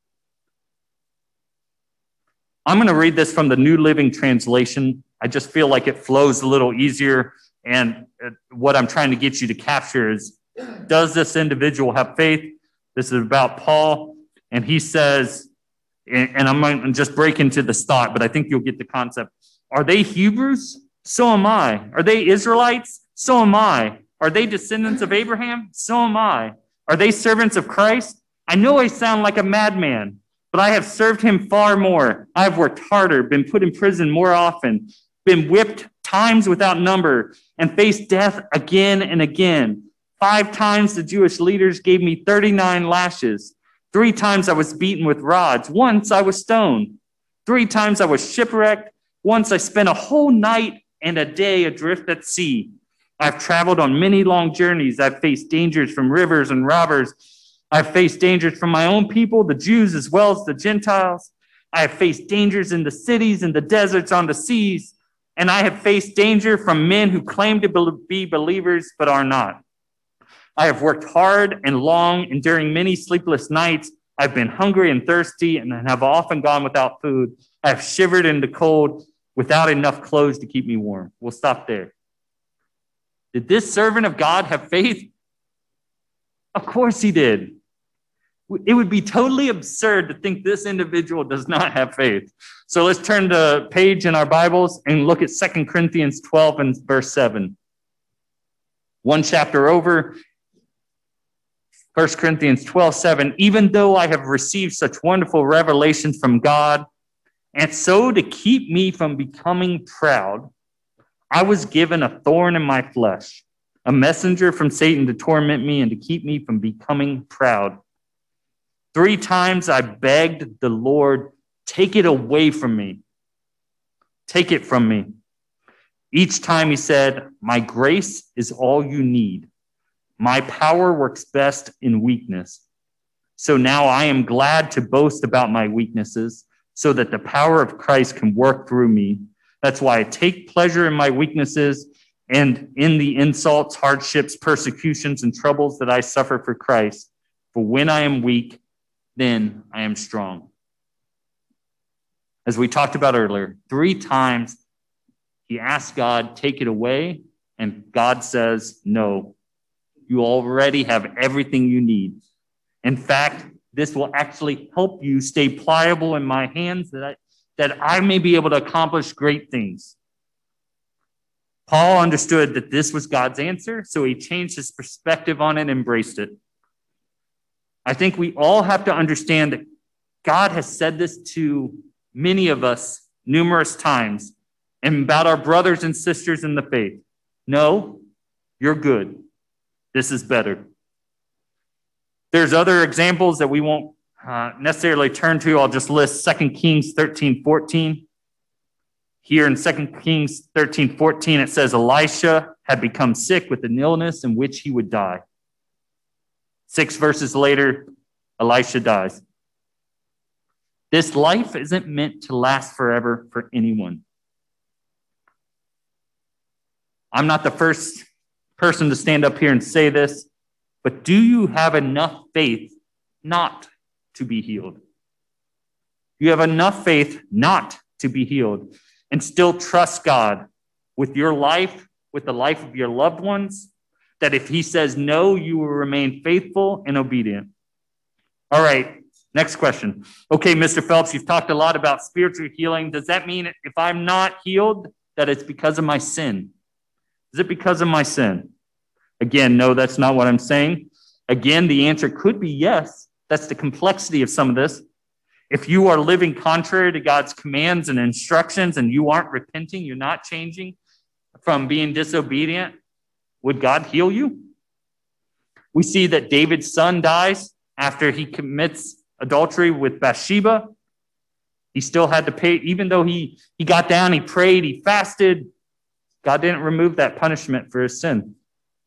I'm going to read this from the New Living Translation. I just feel like it flows a little easier. And what I'm trying to get you to capture is, does this individual have faith? This is about Paul. And he says, and I'm going to just break into this thought, but I think you'll get the concept. Are they Hebrews? So am I. Are they Israelites? So am I. Are they descendants of Abraham? So am I. Are they servants of Christ? I know I sound like a madman, but I have served him far more. I have worked harder, been put in prison more often, been whipped times without number, and faced death again and again. Five times the Jewish leaders gave me thirty-nine lashes. Three times I was beaten with rods. Once I was stoned. Three times I was shipwrecked. Once I spent a whole night and a day adrift at sea. I've traveled on many long journeys. I've faced dangers from rivers and robbers. I've faced dangers from my own people, the Jews as well as the Gentiles. I have faced dangers in the cities, in the deserts, on the seas, and I have faced danger from men who claim to be believers but are not. I have worked hard and long, enduring many sleepless nights. I've been hungry and thirsty and have often gone without food. I have shivered in the cold without enough clothes to keep me warm. We'll stop there. Did this servant of God have faith? Of course he did. It would be totally absurd to think this individual does not have faith. So let's turn the page in our Bibles and look at Second Corinthians twelve and verse seven. One chapter over, First Corinthians twelve, seven. Even though I have received such wonderful revelations from God, and so to keep me from becoming proud, I was given a thorn in my flesh, a messenger from Satan to torment me and to keep me from becoming proud. Three times I begged the Lord, take it away from me. Take it from me. Each time he said, my grace is all you need. My power works best in weakness. So now I am glad to boast about my weaknesses so that the power of Christ can work through me. That's why I take pleasure in my weaknesses and in the insults, hardships, persecutions, and troubles that I suffer for Christ. For when I am weak, then I am strong. As we talked about earlier, three times he asked God, take it away, and God says, no, you already have everything you need. In fact, this will actually help you stay pliable in my hands that I, that I may be able to accomplish great things. Paul understood that this was God's answer, so he changed his perspective on it and embraced it. I think we all have to understand that God has said this to many of us numerous times and about our brothers and sisters in the faith. No, you're good. This is better. There's other examples that we won't uh, necessarily turn to. I'll just list Second Kings thirteen, fourteen. Here in Second Kings thirteen, fourteen, it says Elisha had become sick with an illness in which he would die. Six verses later, Elisha dies. This life isn't meant to last forever for anyone. I'm not the first person to stand up here and say this, but do you have enough faith not to be healed? You have enough faith not to be healed and still trust God with your life, with the life of your loved ones, that if he says no, you will remain faithful and obedient. All right, next question. Okay, Mister Phelps, you've talked a lot about spiritual healing. Does that mean if I'm not healed, that it's because of my sin? Is it because of my sin? Again, no, that's not what I'm saying. Again, the answer could be yes. That's the complexity of some of this. If you are living contrary to God's commands and instructions and you aren't repenting, you're not changing from being disobedient, would God heal you? We see that David's son dies after he commits adultery with Bathsheba. He still had to pay, even though he, he got down, he prayed, he fasted. God didn't remove that punishment for his sin.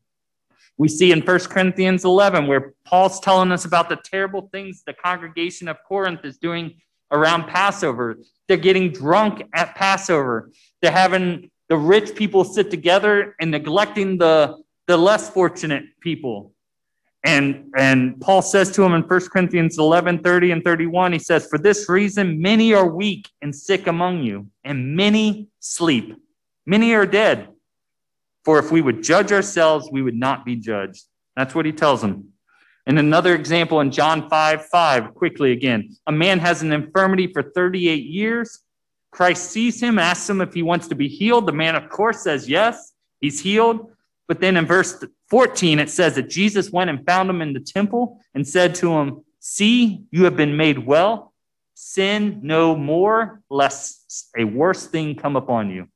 We see in First Corinthians eleven where Paul's telling us about the terrible things the congregation of Corinth is doing around Passover. They're getting drunk at Passover. They're having the rich people sit together and neglecting the, the less fortunate people. And, and Paul says to him in First Corinthians eleven, thirty and thirty-one, he says, for this reason, many are weak and sick among you, and many sleep. Many are dead. For if we would judge ourselves, we would not be judged. That's what he tells them. And another example in John five, five, quickly again. A man has an infirmity for thirty-eight years. Christ sees him, asks him if he wants to be healed. The man, of course, says yes, he's healed. But then in verse fourteen, it says that Jesus went and found him in the temple and said to him, see, you have been made well. Sin no more, lest a worse thing come upon you.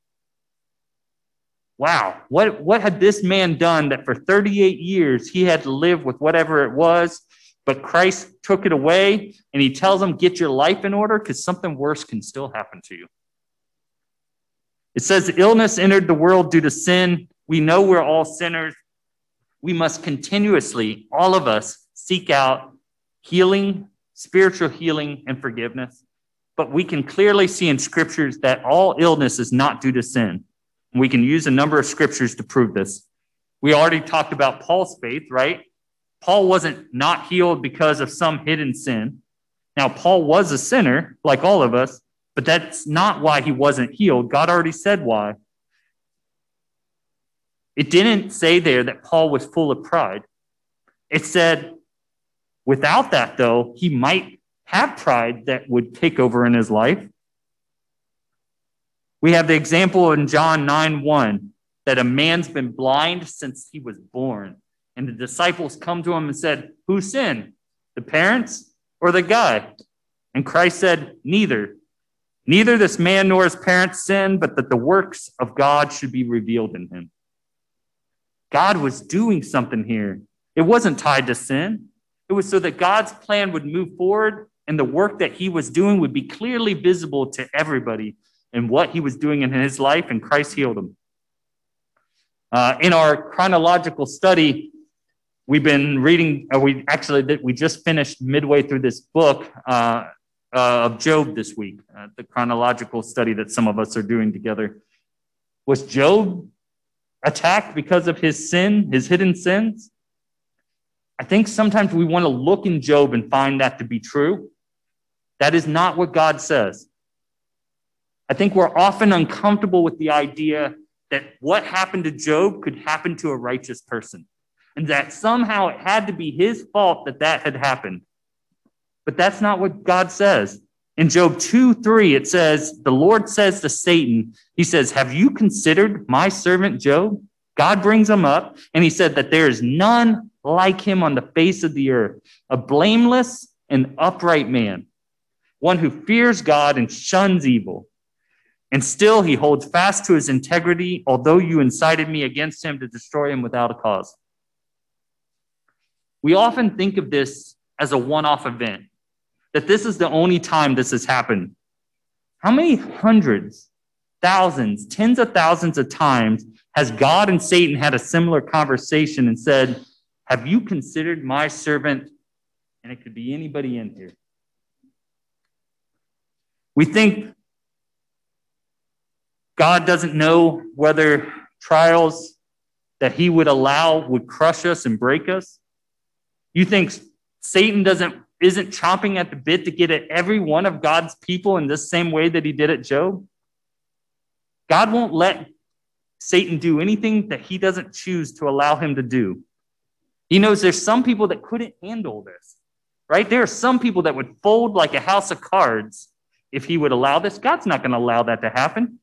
Wow, what, what had this man done that for thirty-eight years he had to live with whatever it was, but Christ took it away and he tells him, get your life in order because something worse can still happen to you. It says illness entered the world due to sin. We know we're all sinners. We must continuously, all of us, seek out healing, spiritual healing, and forgiveness. but we can clearly see in scriptures that all illness is not due to sin. We can use a number of scriptures to prove this. We already talked about Paul's faith, right? Paul wasn't not healed because of some hidden sin. Now, Paul was a sinner, like all of us, but that's not why he wasn't healed. God already said why. It didn't say there that Paul was full of pride. It said, without that, though, he might have pride that would take over in his life. We have the example in John nine one that a man's been blind since he was born. And the disciples come to him and said, who sinned? The parents or the guy? And Christ said, neither. Neither this man nor his parents sinned, but that the works of God should be revealed in him. God was doing something here. It wasn't tied to sin. It was so that God's plan would move forward and the work that he was doing would be clearly visible to everybody in what he was doing in his life, and Christ healed him. Uh, in our chronological study, we've been reading, uh, we actually did, we just finished midway through this book uh, uh, of Job this week, uh, the chronological study that some of us are doing together. Was Job attacked because of his sin, his hidden sins? I think sometimes we want to look in Job and find that to be true. That is not what God says. I think we're often uncomfortable with the idea that what happened to Job could happen to a righteous person, and that somehow it had to be his fault that that had happened. But that's not what God says. In Job two three, it says, the Lord says to Satan, he says, have you considered my servant Job? God brings him up, and he said that there is none like him on the face of the earth, a blameless and upright man, one who fears God and shuns evil. And still he holds fast to his integrity, although you incited me against him to destroy him without a cause. We often think of this as a one-off event, that this is the only time this has happened. How many hundreds, thousands, tens of thousands of times has God and Satan had a similar conversation and said, have you considered my servant? And it could be anybody in here. We think God doesn't know whether trials that he would allow would crush us and break us. You think Satan doesn't isn't chomping at the bit to get at every one of God's people in this same way that he did at Job? God won't let Satan do anything that he doesn't choose to allow him to do. He knows there's some people that couldn't handle this, right? There are some people that would fold like a house of cards if he would allow this. God's not going to allow that to happen.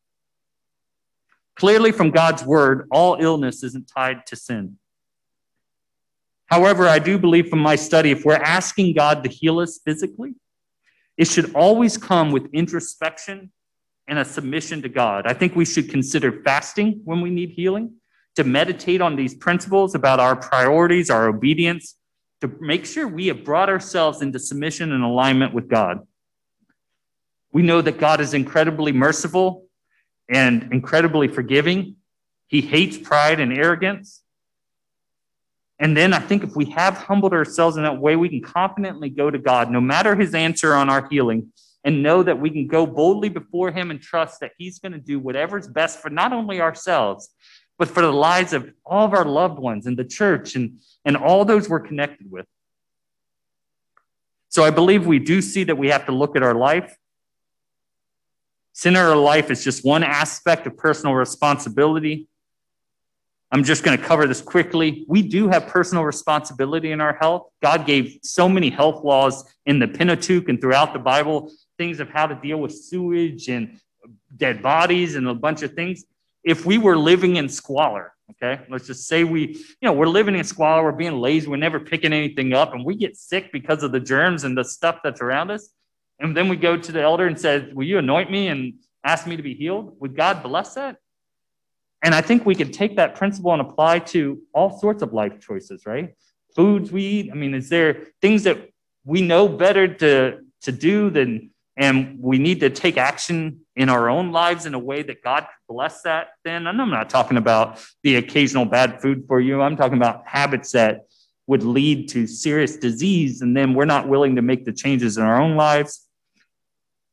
Clearly from God's word, all illness isn't tied to sin. However, I do believe from my study, if we're asking God to heal us physically, it should always come with introspection and a submission to God. I think we should consider fasting when we need healing, to meditate on these principles about our priorities, our obedience, to make sure we have brought ourselves into submission and alignment with God. We know that God is incredibly merciful and incredibly forgiving. He hates pride and arrogance. And then I think if we have humbled ourselves in that way, we can confidently go to God, no matter his answer on our healing, and know that we can go boldly before him and trust that he's going to do whatever's best for not only ourselves, but for the lives of all of our loved ones in the church and, and all those we're connected with. So I believe we do see that we have to look at our life. Sin in our life is just one aspect of personal responsibility. I'm just going to cover this quickly. We do have personal responsibility in our health. God gave so many health laws in the Pentateuch and throughout the Bible, things of how to deal with sewage and dead bodies and a bunch of things. If we were living in squalor, okay, let's just say we, you know, we're living in squalor, we're being lazy, we're never picking anything up, and we get sick because of the germs and the stuff that's around us. And then we go to the elder and say, will you anoint me and ask me to be healed? Would God bless that? And I think we can take that principle and apply to all sorts of life choices, right? Foods we eat. I mean, is there things that we know better to, to do than, and we need to take action in our own lives in a way that God could bless that then? And I'm not talking about the occasional bad food for you. I'm talking about habits that would lead to serious disease, and then we're not willing to make the changes in our own lives.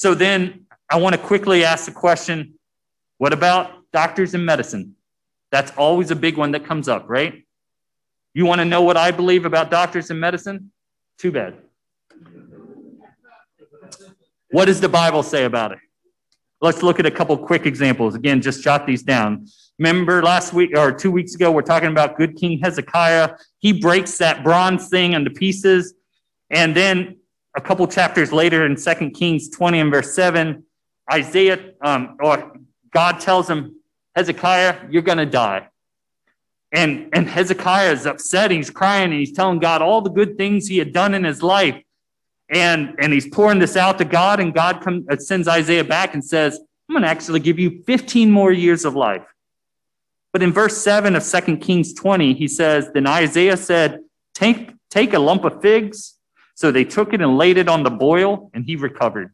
So then I want to quickly ask the question, what about doctors and medicine? That's always a big one that comes up, right? You want to know what I believe about doctors and medicine? Too bad. What does the Bible say about it? Let's look at a couple quick examples. Again, just jot these down. Remember last week or two weeks ago, we're talking about good King Hezekiah. He breaks that bronze thing into pieces. And then a couple chapters later in Second Kings twenty and verse seven, Isaiah, um, or God tells him, Hezekiah, you're going to die. And, and Hezekiah is upset. He's crying and he's telling God all the good things he had done in his life. And, and he's pouring this out to God, and God comes, sends Isaiah back and says, I'm going to actually give you fifteen more years of life. But in verse seven of Second Kings twenty, he says, then Isaiah said, take, take a lump of figs. So they took it and laid it on the boil, and he recovered.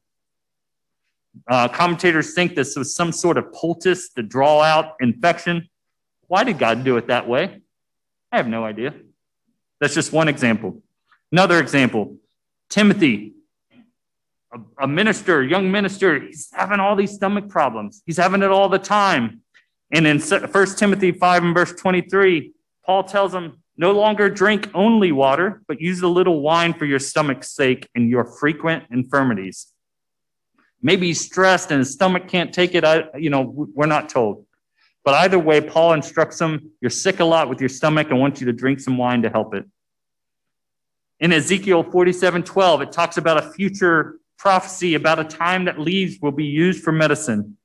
Uh, commentators think this was some sort of poultice to draw out infection. Why did God do it that way? I have no idea. That's just one example. Another example, Timothy, a, a minister, a young minister, he's having all these stomach problems. He's having it all the time. And in First Timothy five and verse twenty-three, Paul tells him, no longer drink only water, but use a little wine for your stomach's sake and your frequent infirmities. Maybe he's stressed and his stomach can't take it. I, you know, we're not told. But either way, Paul instructs him, you're sick a lot with your stomach. I want you to drink some wine to help it. In Ezekiel forty-seven twelve, it talks about a future prophecy about a time that leaves will be used for medicine.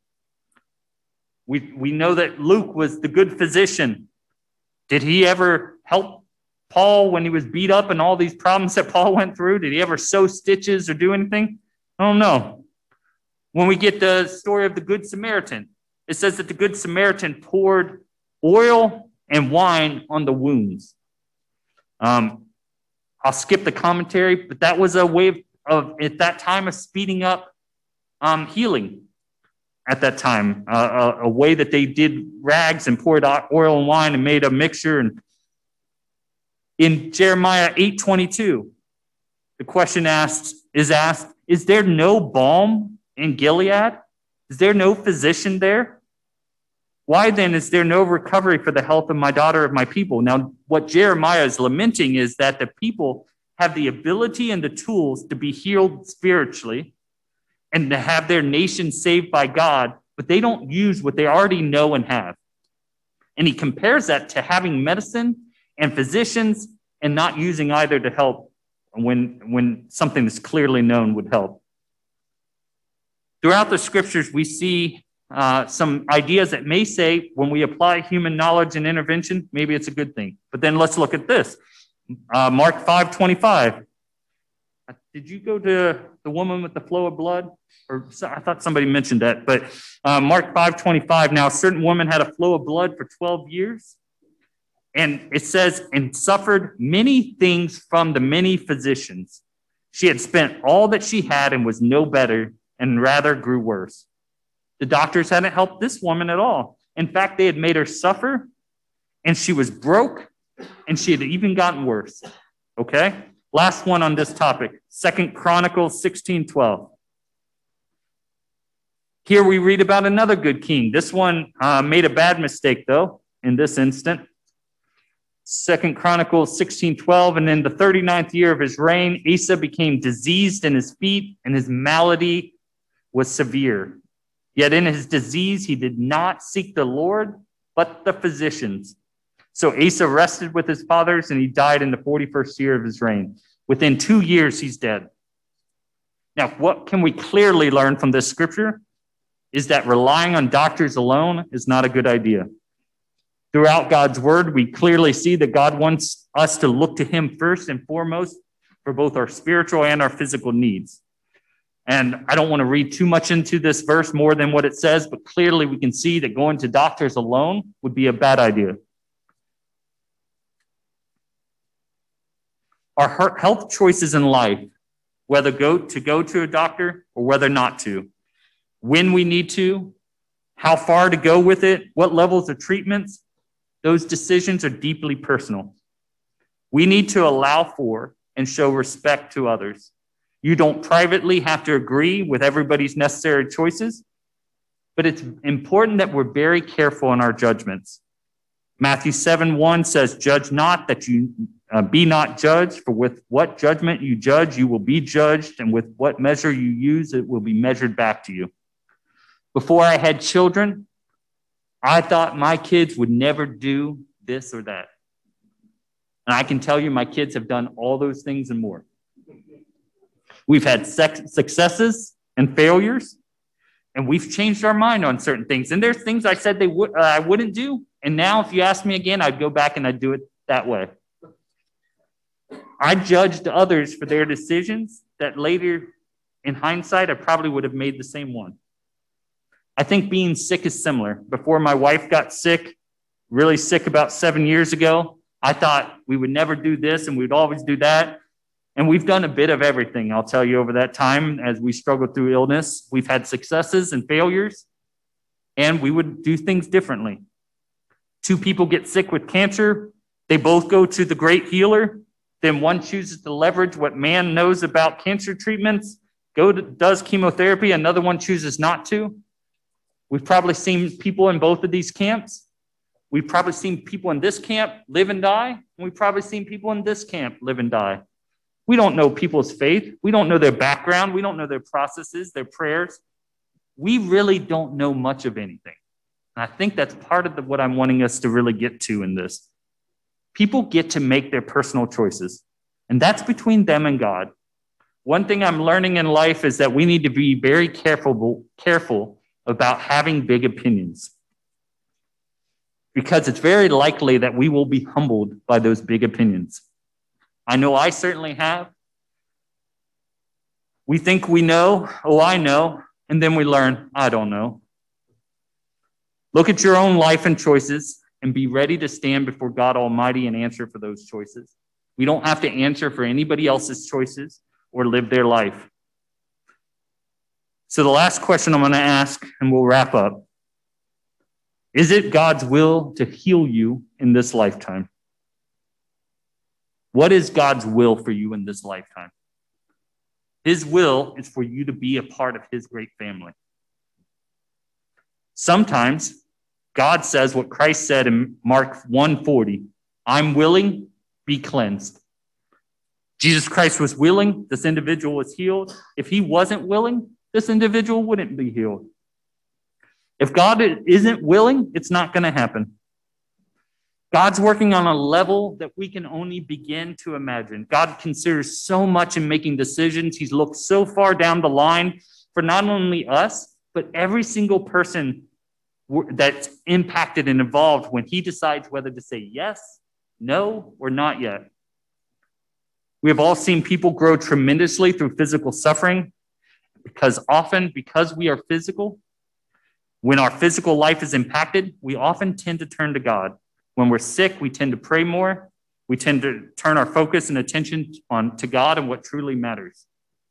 We, we know that Luke was the good physician. Did he ever help Paul when he was beat up and all these problems that Paul went through? Did he ever sew stitches or do anything? I don't know. When we get the story of the Good Samaritan, it says that the Good Samaritan poured oil and wine on the wounds. Um, I'll skip the commentary, but that was a way of, of at that time, of speeding up um, healing at that time. Uh, a, a way that they did rags and poured oil and wine and made a mixture. And in Jeremiah eight twenty-two, the question asked is asked, is there no balm in Gilead? Is there no physician there? Why then is there no recovery for the health of my daughter, of my people? Now, what Jeremiah is lamenting is that the people have the ability and the tools to be healed spiritually and to have their nation saved by God, but they don't use what they already know and have. And he compares that to having medicine and physicians and not using either to help when, when something that's clearly known would help. Throughout the scriptures, we see uh, some ideas that may say when we apply human knowledge and intervention, maybe it's a good thing. But then let's look at this. Uh, Mark five twenty-five. Did you go to the woman with the flow of blood? Or I thought somebody mentioned that. But uh, Mark five twenty-five, now a certain woman had a flow of blood for twelve years. And it says, and suffered many things from the many physicians. She had spent all that she had and was no better, and rather grew worse. The doctors hadn't helped this woman at all. In fact, they had made her suffer, and she was broke, and she had even gotten worse. Okay? Last one on this topic, Second Chronicles sixteen twelve. Here we read about another good king. This one uh, made a bad mistake, though, in this instant. Second Chronicles sixteen twelve, and in the thirty-ninth year of his reign, Asa became diseased in his feet, and his malady was severe. Yet in his disease, he did not seek the Lord, but the physicians. So Asa rested with his fathers, and he died in the forty-first year of his reign. Within two years, he's dead. Now, what can we clearly learn from this scripture is that relying on doctors alone is not a good idea. Throughout God's word, we clearly see that God wants us to look to him first and foremost for both our spiritual and our physical needs. And I don't want to read too much into this verse more than what it says, but clearly we can see that going to doctors alone would be a bad idea. Our health choices in life, whether go to go to a doctor or whether not to, when we need to, how far to go with it, what levels of treatments, those decisions are deeply personal. We need to allow for and show respect to others. You don't privately have to agree with everybody's necessary choices, but it's important that we're very careful in our judgments. Matthew seven one says, judge not that you uh, be not judged, for with what judgment you judge, you will be judged, and with what measure you use, it will be measured back to you. Before I had children, I thought my kids would never do this or that. And I can tell you my kids have done all those things and more. We've had successes and failures, and we've changed our mind on certain things. And there's things I said they would, uh, I wouldn't do. And now if you ask me again, I'd go back and I'd do it that way. I judged others for their decisions that later, in hindsight, I probably would have made the same one. I think being sick is similar. Before my wife got sick, really sick about seven years ago, I thought we would never do this and we'd always do that. And we've done a bit of everything, I'll tell you, over that time as we struggled through illness. We've had successes and failures, and we would do things differently. Two people get sick with cancer. They both go to the great healer. Then one chooses to leverage what man knows about cancer treatments, go to, does chemotherapy. Another one chooses not to. We've probably seen people in both of these camps. We've probably seen people in this camp live and die. And we've probably seen people in this camp live and die. We don't know people's faith. We don't know their background. We don't know their processes, their prayers. We really don't know much of anything. And I think that's part of the, what I'm wanting us to really get to in this. People get to make their personal choices, and that's between them and God. One thing I'm learning in life is that we need to be very careful, careful about having big opinions, because it's very likely that we will be humbled by those big opinions. I know I certainly have. We think we know, oh, I know, and then we learn, I don't know. Look at your own life and choices and be ready to stand before God Almighty and answer for those choices. We don't have to answer for anybody else's choices or live their life. So the last question I'm going to ask, and we'll wrap up. Is it God's will to heal you in this lifetime? What is God's will for you in this lifetime? His will is for you to be a part of his great family. Sometimes God says what Christ said in Mark one forty, I'm willing, be cleansed. Jesus Christ was willing, this individual was healed. If he wasn't willing, this individual wouldn't be healed. If God isn't willing, it's not going to happen. God's working on a level that we can only begin to imagine. God considers so much in making decisions. He's looked so far down the line for not only us, but every single person that's impacted and involved when he decides whether to say yes, no, or not yet. We have all seen people grow tremendously through physical suffering, because often, because we are physical, when our physical life is impacted, we often tend to turn to God. When we're sick, we tend to pray more. We tend to turn our focus and attention on to God and what truly matters.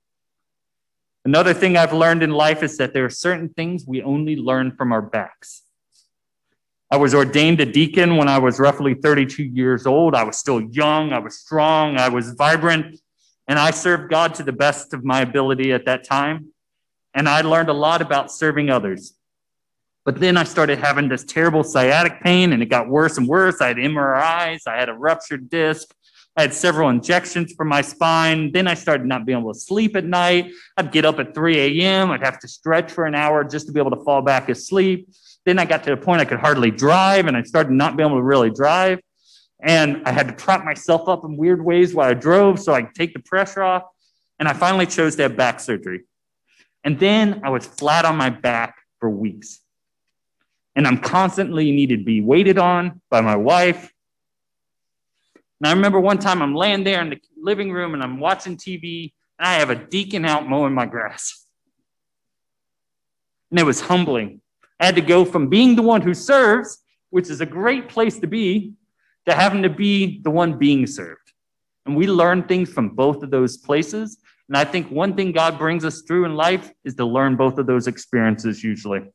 Another thing I've learned in life is that there are certain things we only learn from our backs. I was ordained a deacon when I was roughly thirty-two years old. I was still young, I was strong, I was vibrant, and I served God to the best of my ability at that time. And I learned a lot about serving others. But then I started having this terrible sciatic pain, and it got worse and worse. I had M R Is, I had a ruptured disc, I had several injections for my spine. Then I started not being able to sleep at night. I'd get up at three a.m., I'd have to stretch for an hour just to be able to fall back asleep. Then I got to the point I could hardly drive, and I started not being able to really drive. And I had to prop myself up in weird ways while I drove so I could take the pressure off. And I finally chose to have back surgery. And then I was flat on my back for weeks. And I'm constantly needed to be waited on by my wife. And I remember one time I'm laying there in the living room and I'm watching T V, and I have a deacon out mowing my grass. And it was humbling. I had to go from being the one who serves, which is a great place to be, to having to be the one being served. And we learn things from both of those places. And I think one thing God brings us through in life is to learn both of those experiences usually.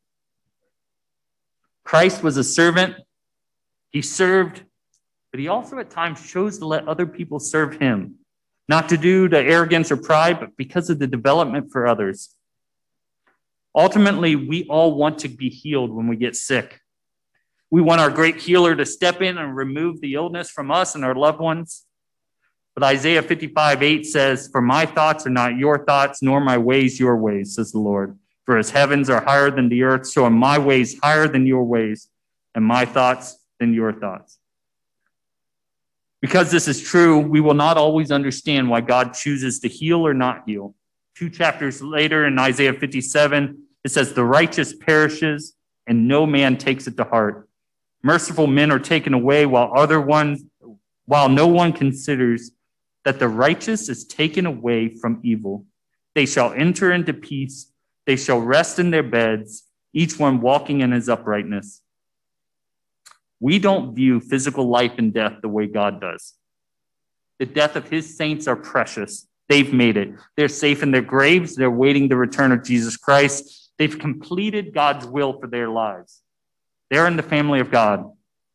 Christ was a servant. He served, but he also at times chose to let other people serve him. not to do to arrogance or pride, but because of the development for others. Ultimately, we all want to be healed when we get sick. We want our great healer to step in and remove the illness from us and our loved ones. But Isaiah fifty-five eight says, "For my thoughts are not your thoughts, nor my ways your ways, says the Lord. For as heavens are higher than the earth, so are my ways higher than your ways, and my thoughts than your thoughts." Because this is true, we will not always understand why God chooses to heal or not heal. Two chapters later in Isaiah fifty-seven, it says, "The righteous perishes, and no man takes it to heart. Merciful men are taken away, while other ones, while no one considers that the righteous is taken away from evil. They shall enter into peace. They shall rest in their beds, each one walking in his uprightness." We don't view physical life and death the way God does. The death of his saints are precious. They've made it. They're safe in their graves. They're waiting the return of Jesus Christ. They've completed God's will for their lives. They're in the family of God.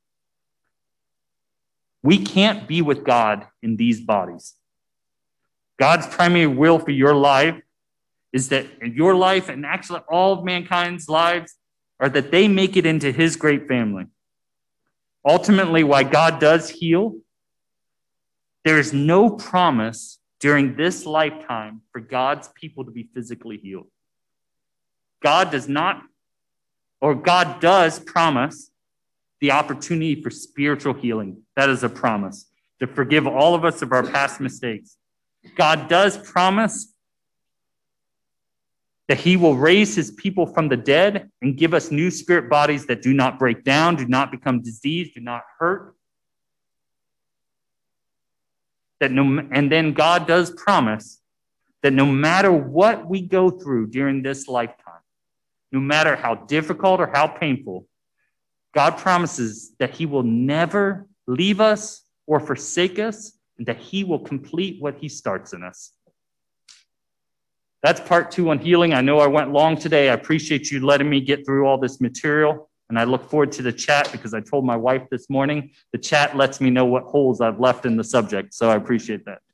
We can't be with God in these bodies. God's primary will for your life is that your life, and actually all of mankind's lives, are that they make it into his great family. Ultimately, why God does heal, there is no promise during this lifetime for God's people to be physically healed. God does not, or God does promise the opportunity for spiritual healing. That is a promise, to forgive all of us of our past mistakes. God does promise that he will raise his people from the dead and give us new spirit bodies that do not break down, do not become diseased, do not hurt. That no, and then God does promise that no matter what we go through during this lifetime, no matter how difficult or how painful, God promises that he will never leave us or forsake us, and that he will complete what he starts in us. That's part two on healing. I know I went long today. I appreciate you letting me get through all this material, and I look forward to the chat, because I told my wife this morning, the chat lets me know what holes I've left in the subject, so I appreciate that.